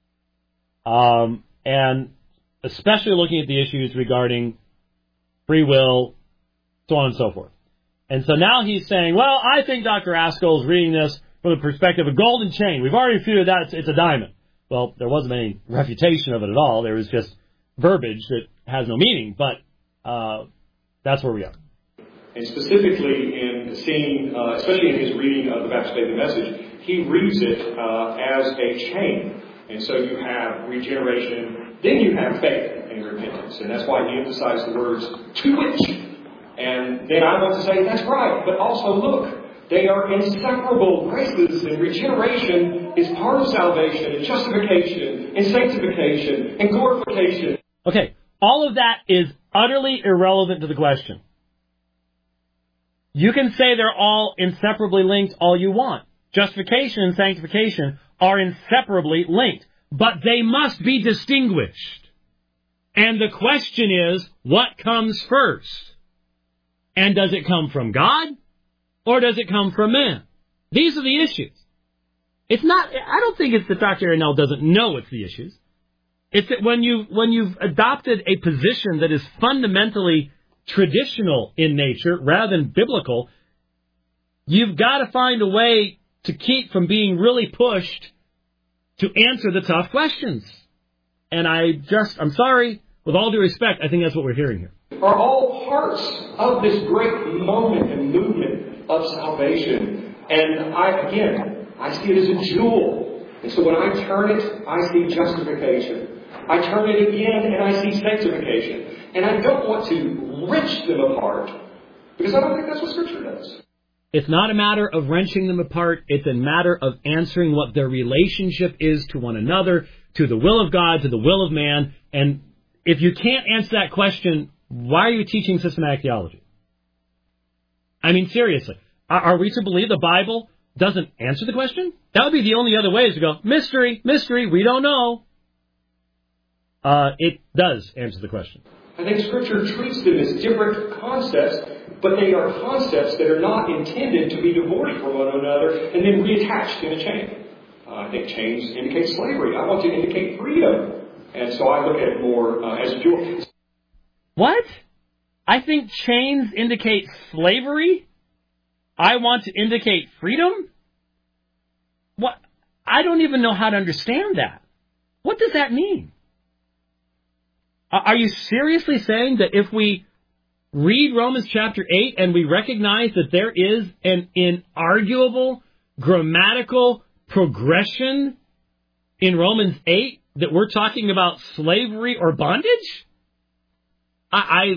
And especially looking at the issues regarding free will, so on and so forth. And so now he's saying, well, I think Dr. Askell is reading this from the perspective of a golden chain. We've already refuted that it's a diamond. Well, there wasn't any refutation of it at all. There was just verbiage that has no meaning, but that's where we are. And specifically in seeing, especially in his reading of the Baptist Faith and Message, he reads it as a chain. And so you have regeneration, then you have faith and repentance. And that's why he emphasized the words, to which. And then I want to say, that's right. But also, look, they are inseparable. Graces and regeneration is part of salvation and justification and sanctification and glorification. Okay, all of that is utterly irrelevant to the question. You can say they're all inseparably linked all you want. Justification and sanctification are inseparably linked, but they must be distinguished. And the question is, what comes first? And does it come from God, or does it come from man? These are the issues. It's not, I don't think it's that Dr. Arnell doesn't know it's the issues. It's that when you've adopted a position that is fundamentally traditional in nature rather than biblical, you've got to find a way to keep from being really pushed to answer the tough questions. And I'm sorry, with all due respect, I think that's what we're hearing here. Are all parts of this great moment and movement of salvation. And I see it as a jewel. And so when I turn it, I see justification. I turn it again and I see sanctification. And I don't want to wrench them apart because I don't think that's what Scripture does. It's not a matter of wrenching them apart. It's a matter of answering what their relationship is to one another, to the will of God, to the will of man. And if you can't answer that question, why are you teaching systematic theology? I mean, seriously, are we to believe the Bible doesn't answer the question? That would be the only other way is to go, mystery, we don't know. It does answer the question. I think Scripture treats them as different concepts, but they are concepts that are not intended to be divorced from one another and then reattached in a chain. I think chains indicate slavery. I want to indicate freedom. And so I look at it more as a jewel. What? I think chains indicate slavery? I want to indicate freedom? What? I don't even know how to understand that. What does that mean? Are you seriously saying that if we read Romans chapter 8 and we recognize that there is an inarguable grammatical progression in Romans 8 that we're talking about slavery or bondage? I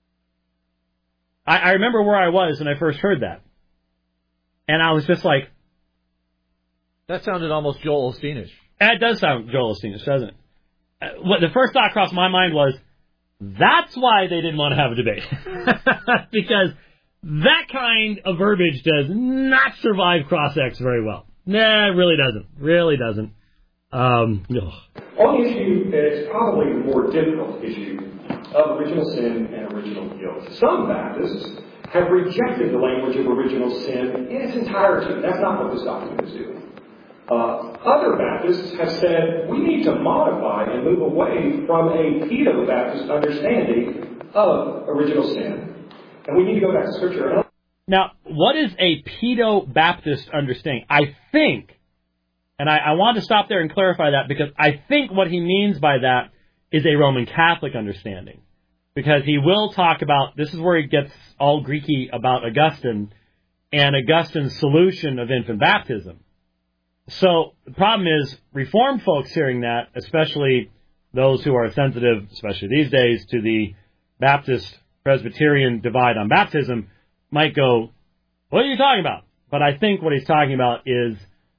remember where I was when I first heard that. And I was just like... That sounded almost Joel Osteen-ish. It does sound Joel Osteen-ish, doesn't it? What the first thought crossed my mind was, that's why they didn't want to have a debate. Because that kind of verbiage does not survive cross-ex very well. Nah, it really doesn't. Really doesn't. On the issue, it's probably the more difficult issue of original sin and original guilt. Some Baptists have rejected the language of original sin in its entirety. That's not what this document is doing. Other Baptists have said we need to modify and move away from a Pedo-Baptist understanding of original sin. And we need to go back to Scripture. Now, what is a pedo-Baptist understanding? I think, and I want to stop there and clarify that, because I think what he means by that is a Roman Catholic understanding. Because he will talk about, this is where he gets all Greeky about Augustine and Augustine's solution of infant baptism. So the problem is, Reformed folks hearing that, especially those who are sensitive, especially these days, to the Baptist-Presbyterian divide on baptism, might go, what are you talking about? But I think what he's talking about is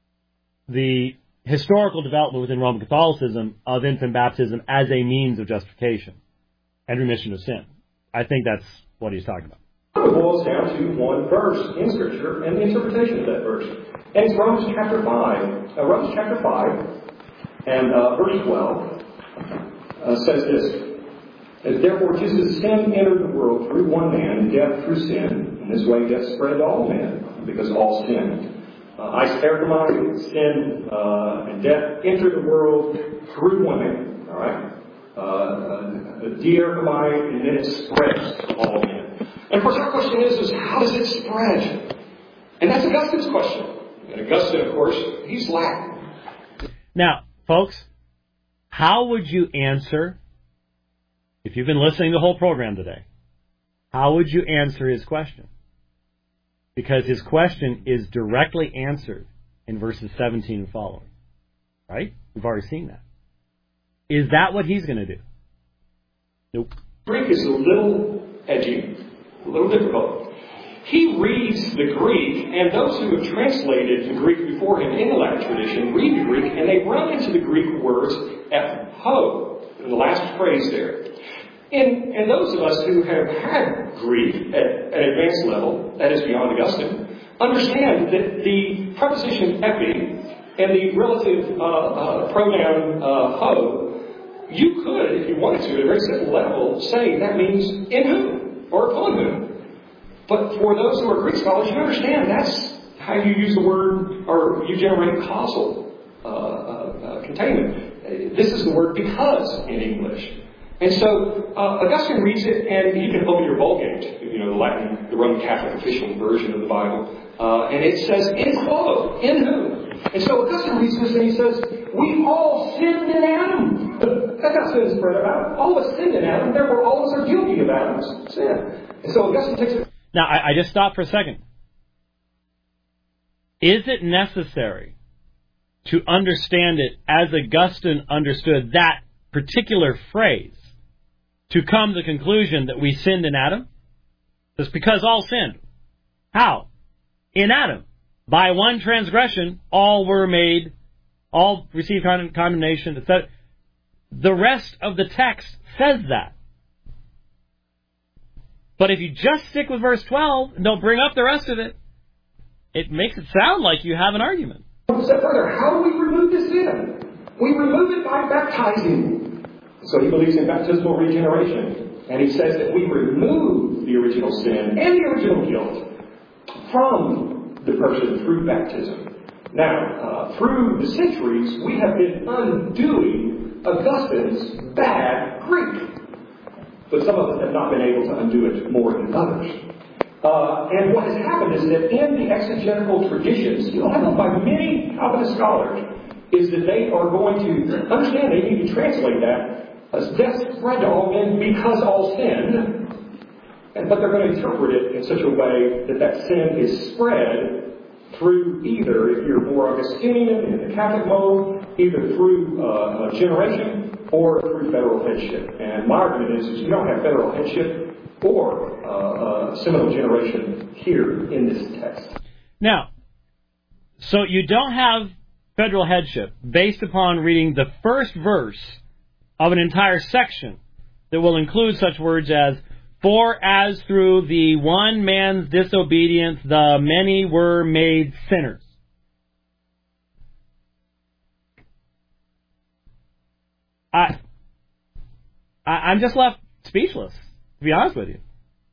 the historical development within Roman Catholicism of infant baptism as a means of justification and remission of sin. I think that's what he's talking about. It boils down to one verse in Scripture and the interpretation of that verse. And it's Romans chapter 5. Romans chapter 5 and verse 12 says this. Therefore, just as sin entered the world through one man, and death through sin, in this way death spread to all men, because all sinned. Isotergamai, sin and death entered the world through one man. All right? Diergamai, and then it spreads to all men. And of course, our question is how does it spread? And that's Augustine's question. And Augustine, of course, he's Latin. Now, folks, how would you answer, if you've been listening to the whole program today, how would you answer his question? Because his question is directly answered in verses 17 and following. Right? We've already seen that. Is that what he's going to do? Nope. Greek is a little edgy, a little difficult. He reads the Greek, and those who have translated the Greek before him in the Latin tradition read the Greek, and they run into the Greek words ho, in the last phrase there. And those of us who have had Greek at an advanced level, that is beyond Augustine, understand that the preposition epi and the relative pronoun ho, you could, if you wanted to, at a very simple level, say that means in whom or upon whom. But for those who are Greek scholars, you understand that's how you use the word, or you generate causal containment. This is the word because in English. And so Augustine reads it, and you can open your Vulgate, the Roman Catholic official version of the Bible, and it says in quo, in whom. And so Augustine reads this and he says, we all sinned in Adam. That's how sin is spread about. All of us sinned in Adam, therefore all of us are guilty of Adam's sin. And so Augustine takes it. Now, I just stopped for a second. Is it necessary to understand it as Augustine understood that particular phrase to come to the conclusion that we sinned in Adam? It's because all sinned. How? In Adam. By one transgression, all were made, all received condemnation, etc. The rest of the text says that. But if you just stick with verse 12 and don't bring up the rest of it, it makes it sound like you have an argument. Step further, how do we remove this sin? We remove it by baptizing. So he believes in baptismal regeneration. And he says that we remove the original sin and the original guilt from the person through baptism. Now, through the centuries, we have been undoing Augustine's bad Greek. But some of us have not been able to undo it more than others. And what has happened is that in the exegetical traditions, held by many Calvinist scholars, is that they are going to understand they need to translate that as death spread to all men because all sinned. But they're going to interpret it in such a way that that sin is spread through either, if you're more Augustinian in the Catholic mode, either through generation or through federal headship. And my argument is you don't have federal headship or seminal generation here in this text. Now, so you don't have federal headship based upon reading the first verse of an entire section that will include such words as, for as through the one man's disobedience the many were made sinners. I'm just left speechless, to be honest with you.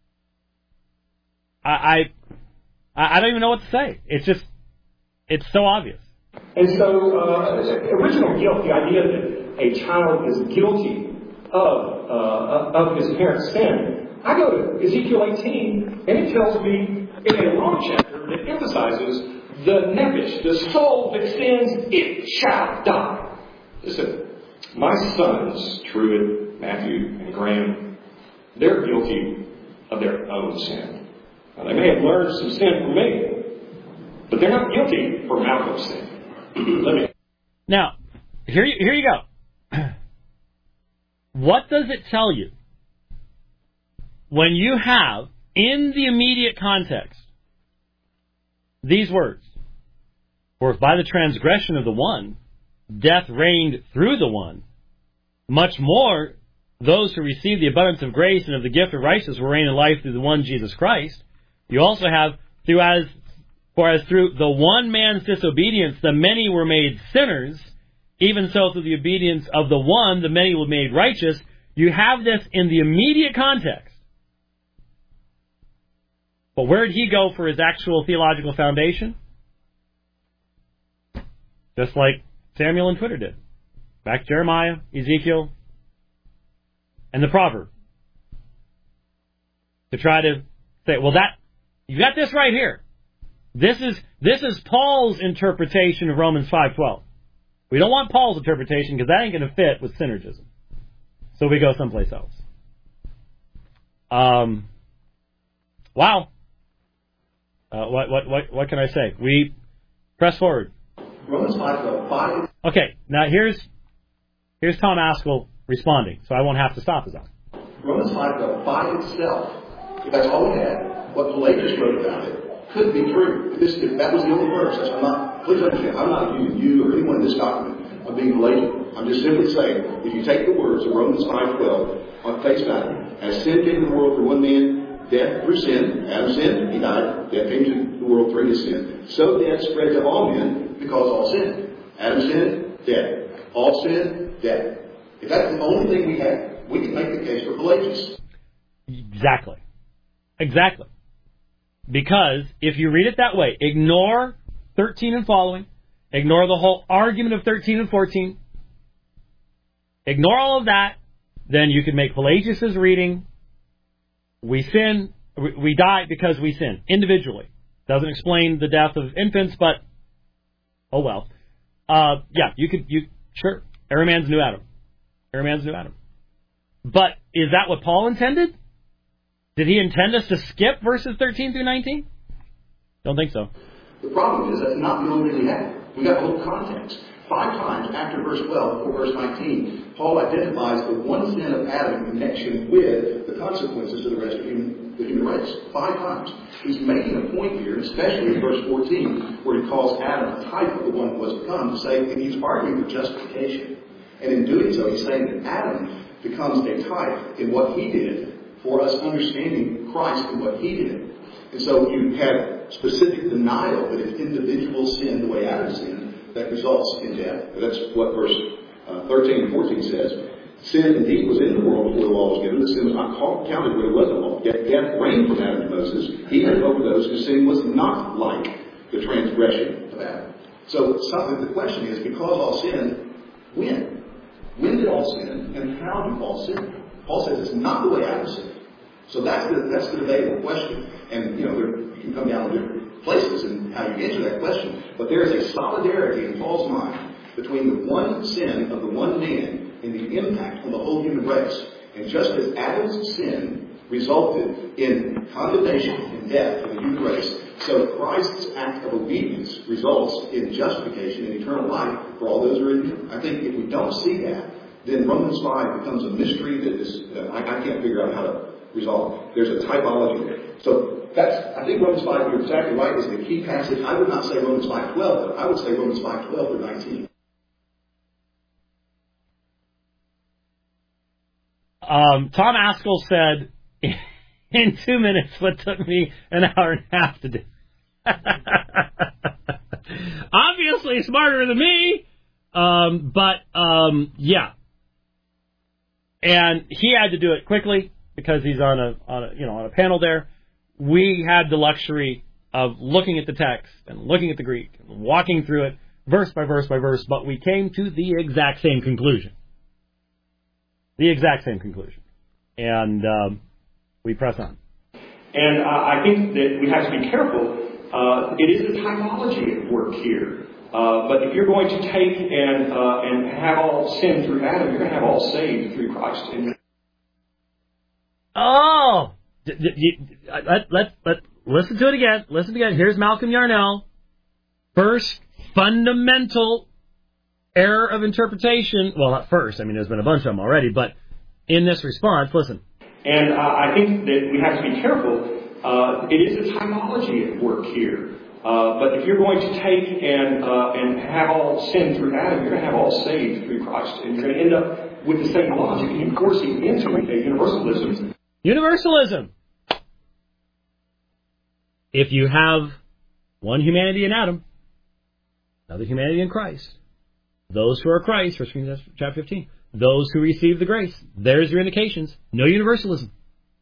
I don't even know what to say. It's so obvious. And so, original guilt, the idea that a child is guilty of his parents' sin. I go to Ezekiel 18, and it tells me in a wrong chapter that emphasizes the nephesh, the soul that sins, it shall die. Listen, my sons, Truett, Matthew, and Graham, they're guilty of their own sin. Now, they may have learned some sin from me, but they're not guilty for Malcolm's sin. Now, here you go. What does it tell you when you have, in the immediate context, these words? For if by the transgression of the one, death reigned through the one, much more those who receive the abundance of grace and of the gift of righteousness will reign in life through the one Jesus Christ. You also have, for as through the one man's disobedience the many were made sinners, even so through the obedience of the one the many were made righteous. You have this in the immediate context. But where did he go for his actual theological foundation? Just like Samuel and Twitter did. Back to Jeremiah, Ezekiel, and the proverb. To try to say, well, you got this right here. This is Paul's interpretation of Romans 5:12. We don't want Paul's interpretation because that ain't going to fit with synergism. So we go someplace else. Wow. What can I say? We press forward. Romans 5:12. Okay, now here's Tom Askell responding, so I won't have to stop his on. Romans 5:12. By itself, if that's all we had, what Pelagius wrote about it could be true. If that was the only verse, please understand, I'm not accusing you or anyone in this document of being Pelagian. I'm just simply saying, if you take the words of Romans 5:12 on face value, as sin came to the world through one man, death through sin, Adam sinned, he died, death came to the world through his sin, so death spread to all men because all sinned. Adam sinned, death. All sinned, death. If that's the only thing we have, we can make the case for Pelagius. Exactly. Because if you read it that way, ignore 13 and following, ignore the whole argument of 13 and 14, ignore all of that, then you can make Pelagius' reading, we die because we sin, individually. Doesn't explain the death of infants, but, oh well. Sure, every man's new Adam. But is that what Paul intended? Did he intend us to skip verses 13 through 19? Don't think so. The problem is that's not the only thing we have. We got the whole context. 5 times after verse 12 before verse 19, Paul identifies the one sin of Adam in connection with the consequences to the rest of the human race. 5 times. He's making a point here, especially in verse 14, where he calls Adam a type of the one who was to come, to say, and he's arguing for justification. And in doing so, he's saying that Adam becomes a type in what he did for us understanding Christ and what he did. And so you have specific denial that if individuals sin the way Adam sinned, that results in death. That's what verse 13 and 14 says. Sin indeed was in the world before the law was given. The sin was not counted when it was a law. Yet death reigned from Adam to Moses, even over those whose sin was not like the transgression of Adam. So the question is, because all sinned, when? When did all sin, and how did all sin? Paul says it's not the way Adam sinned. So that's the debatable question. And, you can come down to different places in how you answer that question. But there is a solidarity in Paul's mind between the one sin of the one man and the impact on the whole human race. And just as Adam's sin resulted in condemnation and death for the human race, so Christ's act of obedience results in justification and eternal life for all those who are in him. I think if we don't see that, then Romans 5 becomes a mystery that is I can't figure out how to resolve. There's a typology there. So I think Romans 5, you're exactly right, is the key passage. I would not say Romans 5:12, but I would say Romans 5:12 through 19. Tom Askell said in 2 minutes what took me an hour and a half to do. Obviously smarter than me, yeah. And he had to do it quickly because he's on a panel there. We had the luxury of looking at the text and looking at the Greek and walking through it verse by verse by verse, but we came to the exact same conclusion. And we press on. And I think that we have to be careful. It is a typology at work here. But if you're going to take and have all sin through Adam, you're going to have all saved through Christ. Oh! Let's listen to it again. Listen again. Here's Malcolm Yarnell. First fundamental error of interpretation. Well, not first. I mean, there's been a bunch of them already. But in this response, listen. And I think that we have to be careful. It is a typology at work here. But if you're going to take and have all sin through Adam, you're going to have all saved through Christ. And you're going to end up with the same logic and forcing into a universalism. Universalism. If you have one humanity in Adam, another humanity in Christ, those who are Christ, 1 Corinthians chapter 15, those who receive the grace, there's your indications. No universalism.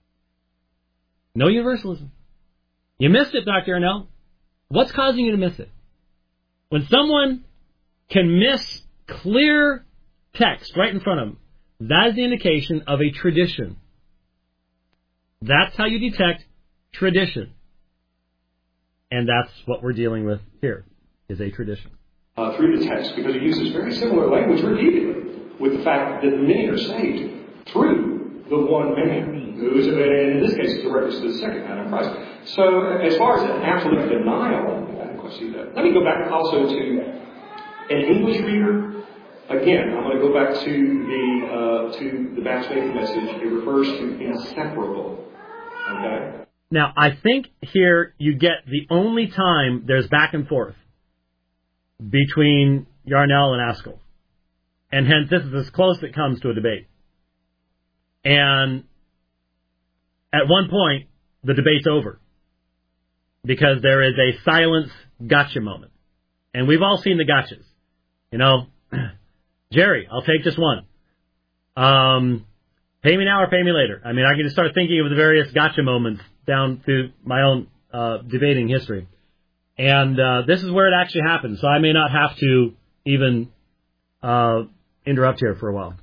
No universalism. You missed it, Dr. Arnell. What's causing you to miss it? When someone can miss clear text right in front of them, that is the indication of a tradition. That's how you detect tradition. And that's what we're dealing with here, is a tradition. Through the text, because it uses very similar language repeatedly, with the fact that many are saved through the one man, who is, and in this case, it's a reference to the second Adam, Christ. So, as far as an absolute denial, I think I see that. Let me go back also to an English reader. Again, I'm going to go back to the Baptist Faith message. It refers to inseparable. Okay. Now, I think here you get the only time there's back and forth between Yarnell and Askell. And hence, this is as close as it comes to a debate. And at one point, the debate's over. Because there is a silence gotcha moment. And we've all seen the gotchas. You know, Jerry, I'll take just one. Pay me now or pay me later. I mean, I can just start thinking of the various gotcha moments down through my own debating history. And this is where it actually happens. So I may not have to even interrupt here for a while.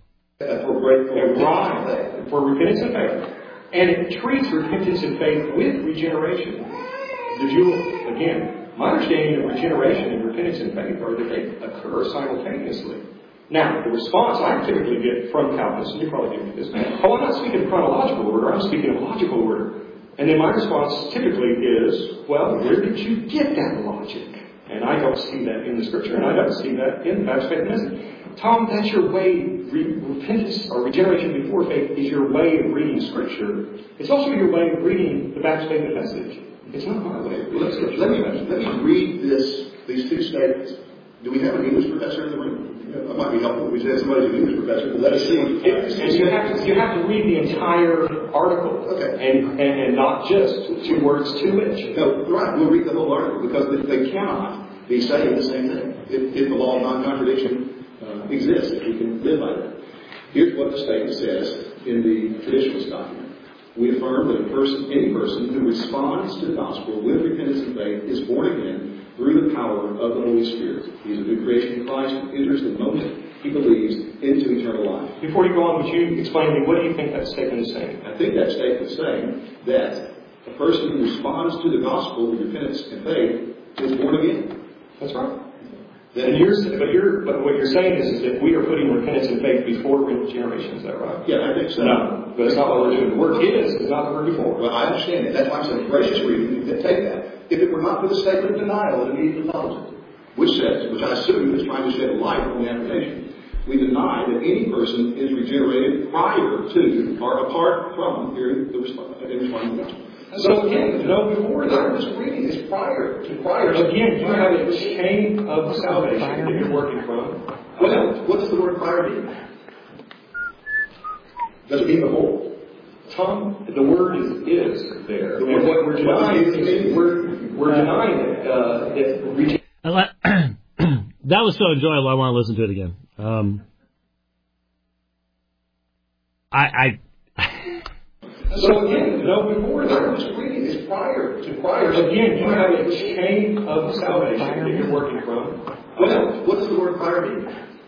For repentance and faith. And it treats repentance and faith with regeneration. The jewel, again, my understanding of regeneration and repentance and faith are that they occur simultaneously. Now, the response I typically get from Calvinists, and you probably get this, I'm not speaking of chronological order, I'm speaking of logical order. And then my response typically is, well, where did you get that logic? And I don't see that in the Scripture, and I don't see that in the Baptist Faith message. Tom, that's your way, repentance or regeneration before faith is your way of reading Scripture. It's also your way of reading the Baptist Faith message. It's not my way of reading Scripture. Let me read these two statements. Do we have an English professor in the room? It might be helpful if we say somebody's an English professor, but let us see. And you have to read the entire article, okay, and not just 2 words to it. No, right. We'll read the whole article because they cannot be saying the same thing if the law of non-contradiction exists. If we can live by that. Here's what the statement says in the traditionalist document. We affirm that any person who responds to the gospel with repentance and faith is born again through the power of the Holy Spirit. He's a new creation in Christ and enters the moment he believes into eternal life. Before you go on, would you explain to me, what do you think that statement is saying? I think that statement is saying that a person who responds to the gospel with repentance and faith is born again. That's right. But what you're saying is that we are putting repentance and faith before regeneration. Is that right? Yeah, I think so. No, but it's not what we're doing. The word is not the word before. Well, I understand that. That's why I'm saying gracious reading that take that. If it were not for the statement of denial, it immediately follows it, which says, which I assume is trying to shed light on the application, we deny that any person is regenerated prior to or apart from hearing the response to the gospel. So again, no before that. I'm just reading this prior. Again, you have a chain of salvation that you're working from. What does the word prior mean? Does it mean before? Tom, the word is there. And what we're denying is we're denying that that was so enjoyable, I want to listen to it again. So again, no before that. I'm just reading this prior. Again, you have a chain of salvation that you're working from. What does the word prior mean?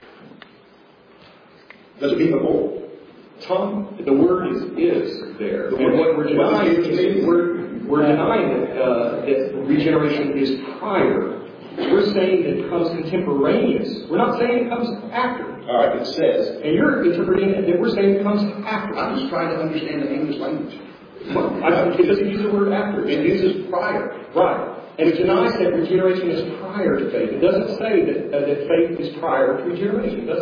Does it mean before? Tom, the word is there. And what we're denying is We're denying that regeneration is prior. We're saying that it comes contemporaneous. We're not saying it comes after. All right, it says. And you're interpreting it that we're saying it comes after. I'm just trying to understand the English language. It doesn't use the word after. It uses prior. Right. And it denies that regeneration is prior to faith. It doesn't say that faith is prior to regeneration, does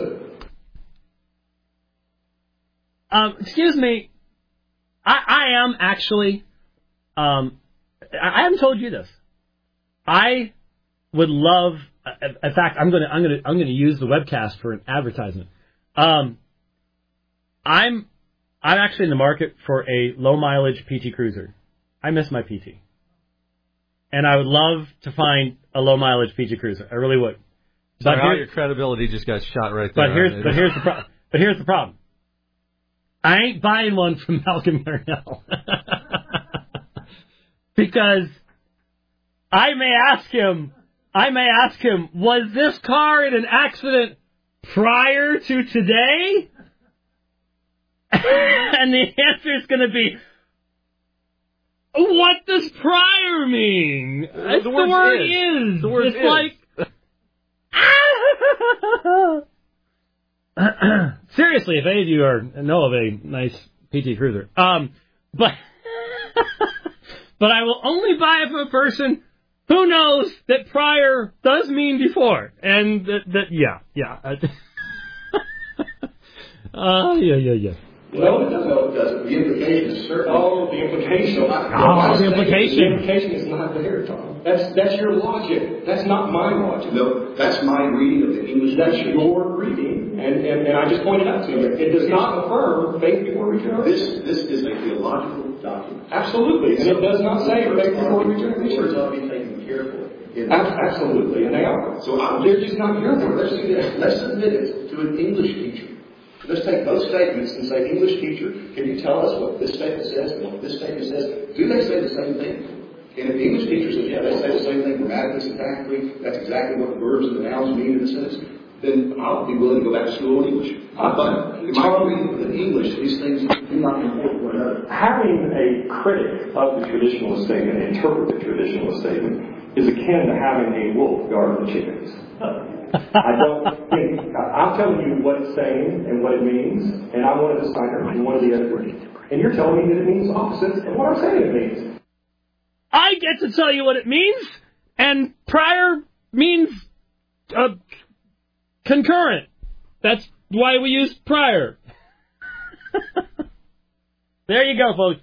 it? Excuse me. I am actually. I haven't told you this. I would love. In fact, I'm gonna use the webcast for an advertisement. I'm actually in the market for a low mileage PT Cruiser. I miss my PT, and I would love to find a low mileage PT Cruiser. I really would. But all your credibility just got shot right there. But here's the problem. I ain't buying one from Malcolm Yarnell. Because I may ask him, was this car in an accident prior to today? And the answer is going to be, what does prior mean? The word is. The word it's is. Like... Seriously, if any of you know of a nice PT Cruiser, but I will only buy it from a person who knows that prior does mean before, and yeah. No, it doesn't. The implication is certain. Oh, the implication. The implication is not there, Tom. That's your logic. That's not my logic. No, that's my reading of the English. That's your reading, and I just pointed out to you. It does not affirm faith before regeneration. This is a theological document. Absolutely, and it does not say faith before regeneration. Words ought to be taken carefully. Absolutely, and they are. So they're just not your words. Let's submit it to an English teacher. Let's take both statements and say, English teacher, can you tell us what this statement says and what this statement says? Do they say the same thing? And if the English teacher says, yeah, they say the same thing grammatically, syntactically, that's exactly what the verbs and the nouns mean in the sentence, then I'll be willing to go back to school in English. But in my reading of the English, these things do not import one another. Having a critic of the traditionalist statement interpret the traditionalist statement is akin to having a wolf guard the chickens. I'm telling you what it's saying and what it means, and I'm one of the signers and one of the editors. And you're telling me that it means opposite of what I'm saying it means. I get to tell you what it means, and prior means concurrent. That's why we use prior. There you go, folks.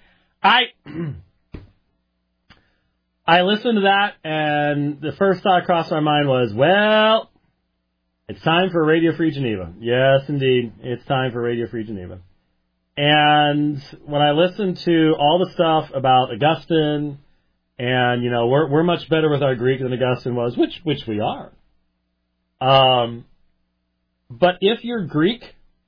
I listened to that, and the first thought across my mind was, well, it's time for Radio Free Geneva. Yes, indeed. It's time for Radio Free Geneva. And when I listened to all the stuff about Augustine, and, we're much better with our Greek than Augustine was, which we are. But if your Greek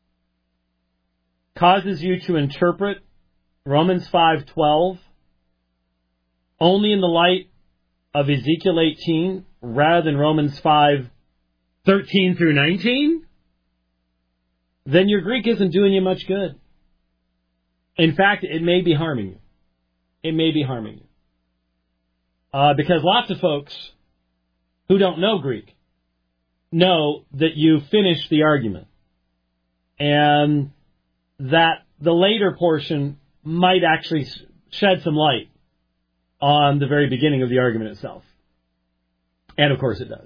causes you to interpret Romans 5:12 only in the light of Ezekiel 18 rather than Romans 5:13 through 19, then your Greek isn't doing you much good. In fact, it may be harming you. It may be harming you. Because lots of folks who don't know Greek know that you finish the argument, and that the later portion might actually shed some light on the very beginning of the argument itself. And of course it does.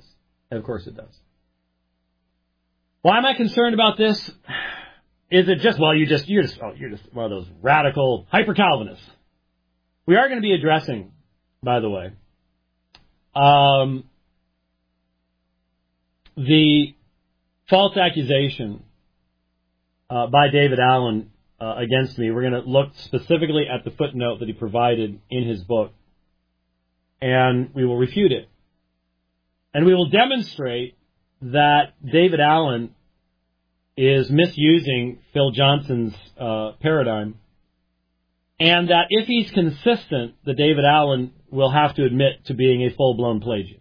Why am I concerned about this? Is it just, you're just one of those radical hyper-Calvinists? We are going to be addressing, by the way, the false accusation by David Allen against me. We're going to look specifically at the footnote that he provided in his book, and we will refute it. And we will demonstrate that David Allen is misusing Phil Johnson's paradigm, and that if he's consistent, that David Allen will have to admit to being a full-blown Pelagian.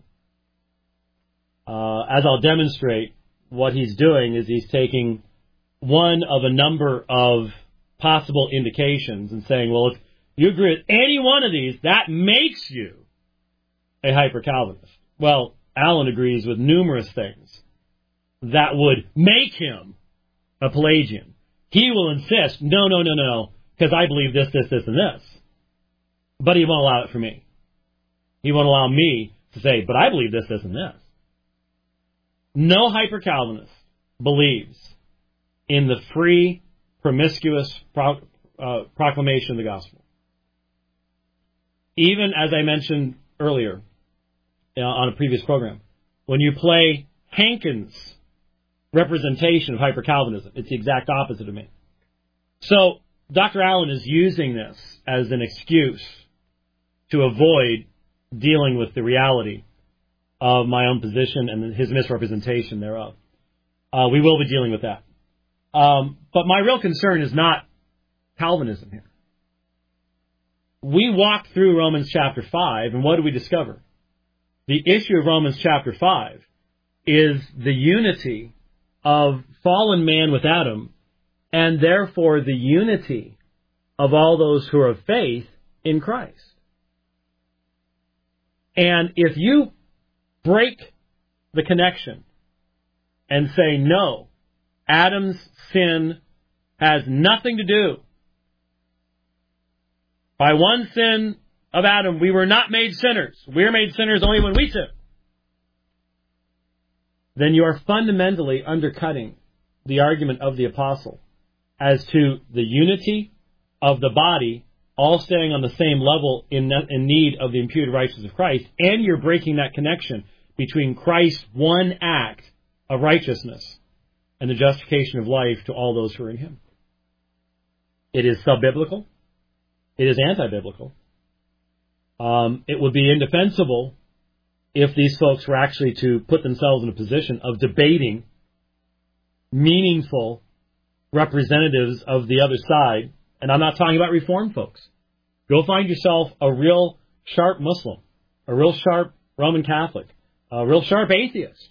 As I'll demonstrate, what he's doing is he's taking one of a number of possible indications and saying, well, you agree with any one of these, that makes you a hyper-Calvinist. Well, Alan agrees with numerous things that would make him a Pelagian. He will insist, no, because I believe this, and this. But he won't allow it for me. He won't allow me to say, but I believe this, and this. No hyper-Calvinist believes in the free, promiscuous proclamation of the gospel. Even, as I mentioned earlier on a previous program, when you play Hankins' representation of hyper-Calvinism, it's the exact opposite of me. So, Dr. Allen is using this as an excuse to avoid dealing with the reality of my own position and his misrepresentation thereof. We will be dealing with that. But my real concern is not Calvinism here. We walked through Romans chapter 5, and what do we discover? The issue of Romans chapter 5 is the unity of fallen man with Adam, and therefore the unity of all those who are of faith in Christ. And if you break the connection and say, no, Adam's sin has nothing to do. By one sin of Adam, we were not made sinners. We're made sinners only when we sin. Then you are fundamentally undercutting the argument of the apostle as to the unity of the body all staying on the same level in need of the imputed righteousness of Christ, and you're breaking that connection between Christ's one act of righteousness and the justification of life to all those who are in him. It is sub-biblical. It is anti-biblical. It would be indefensible if these folks were actually to put themselves in a position of debating meaningful representatives of the other side. And I'm not talking about Reformed folks. Go find yourself a real sharp Muslim, a real sharp Roman Catholic, a real sharp atheist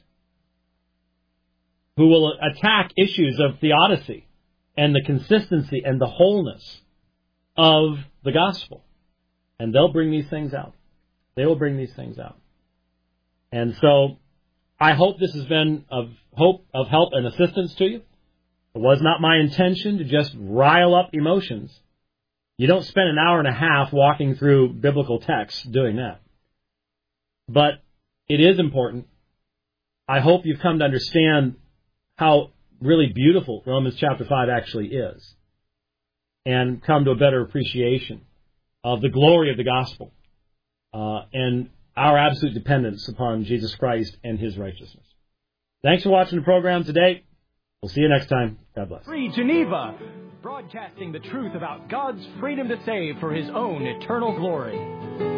who will attack issues of theodicy and the consistency and the wholeness of the gospel. And they'll bring these things out. They will bring these things out. And so I hope this has been of hope, of help and assistance to you. It was not my intention to just rile up emotions. You don't spend an hour and a half walking through biblical texts doing that. But it is important. I hope you've come to understand how really beautiful Romans chapter 5 actually is, and come to a better appreciation of the glory of the gospel and our absolute dependence upon Jesus Christ and his righteousness. Thanks for watching the program today. We'll see you next time. God bless. Free Geneva, broadcasting the truth about God's freedom to save for his own eternal glory.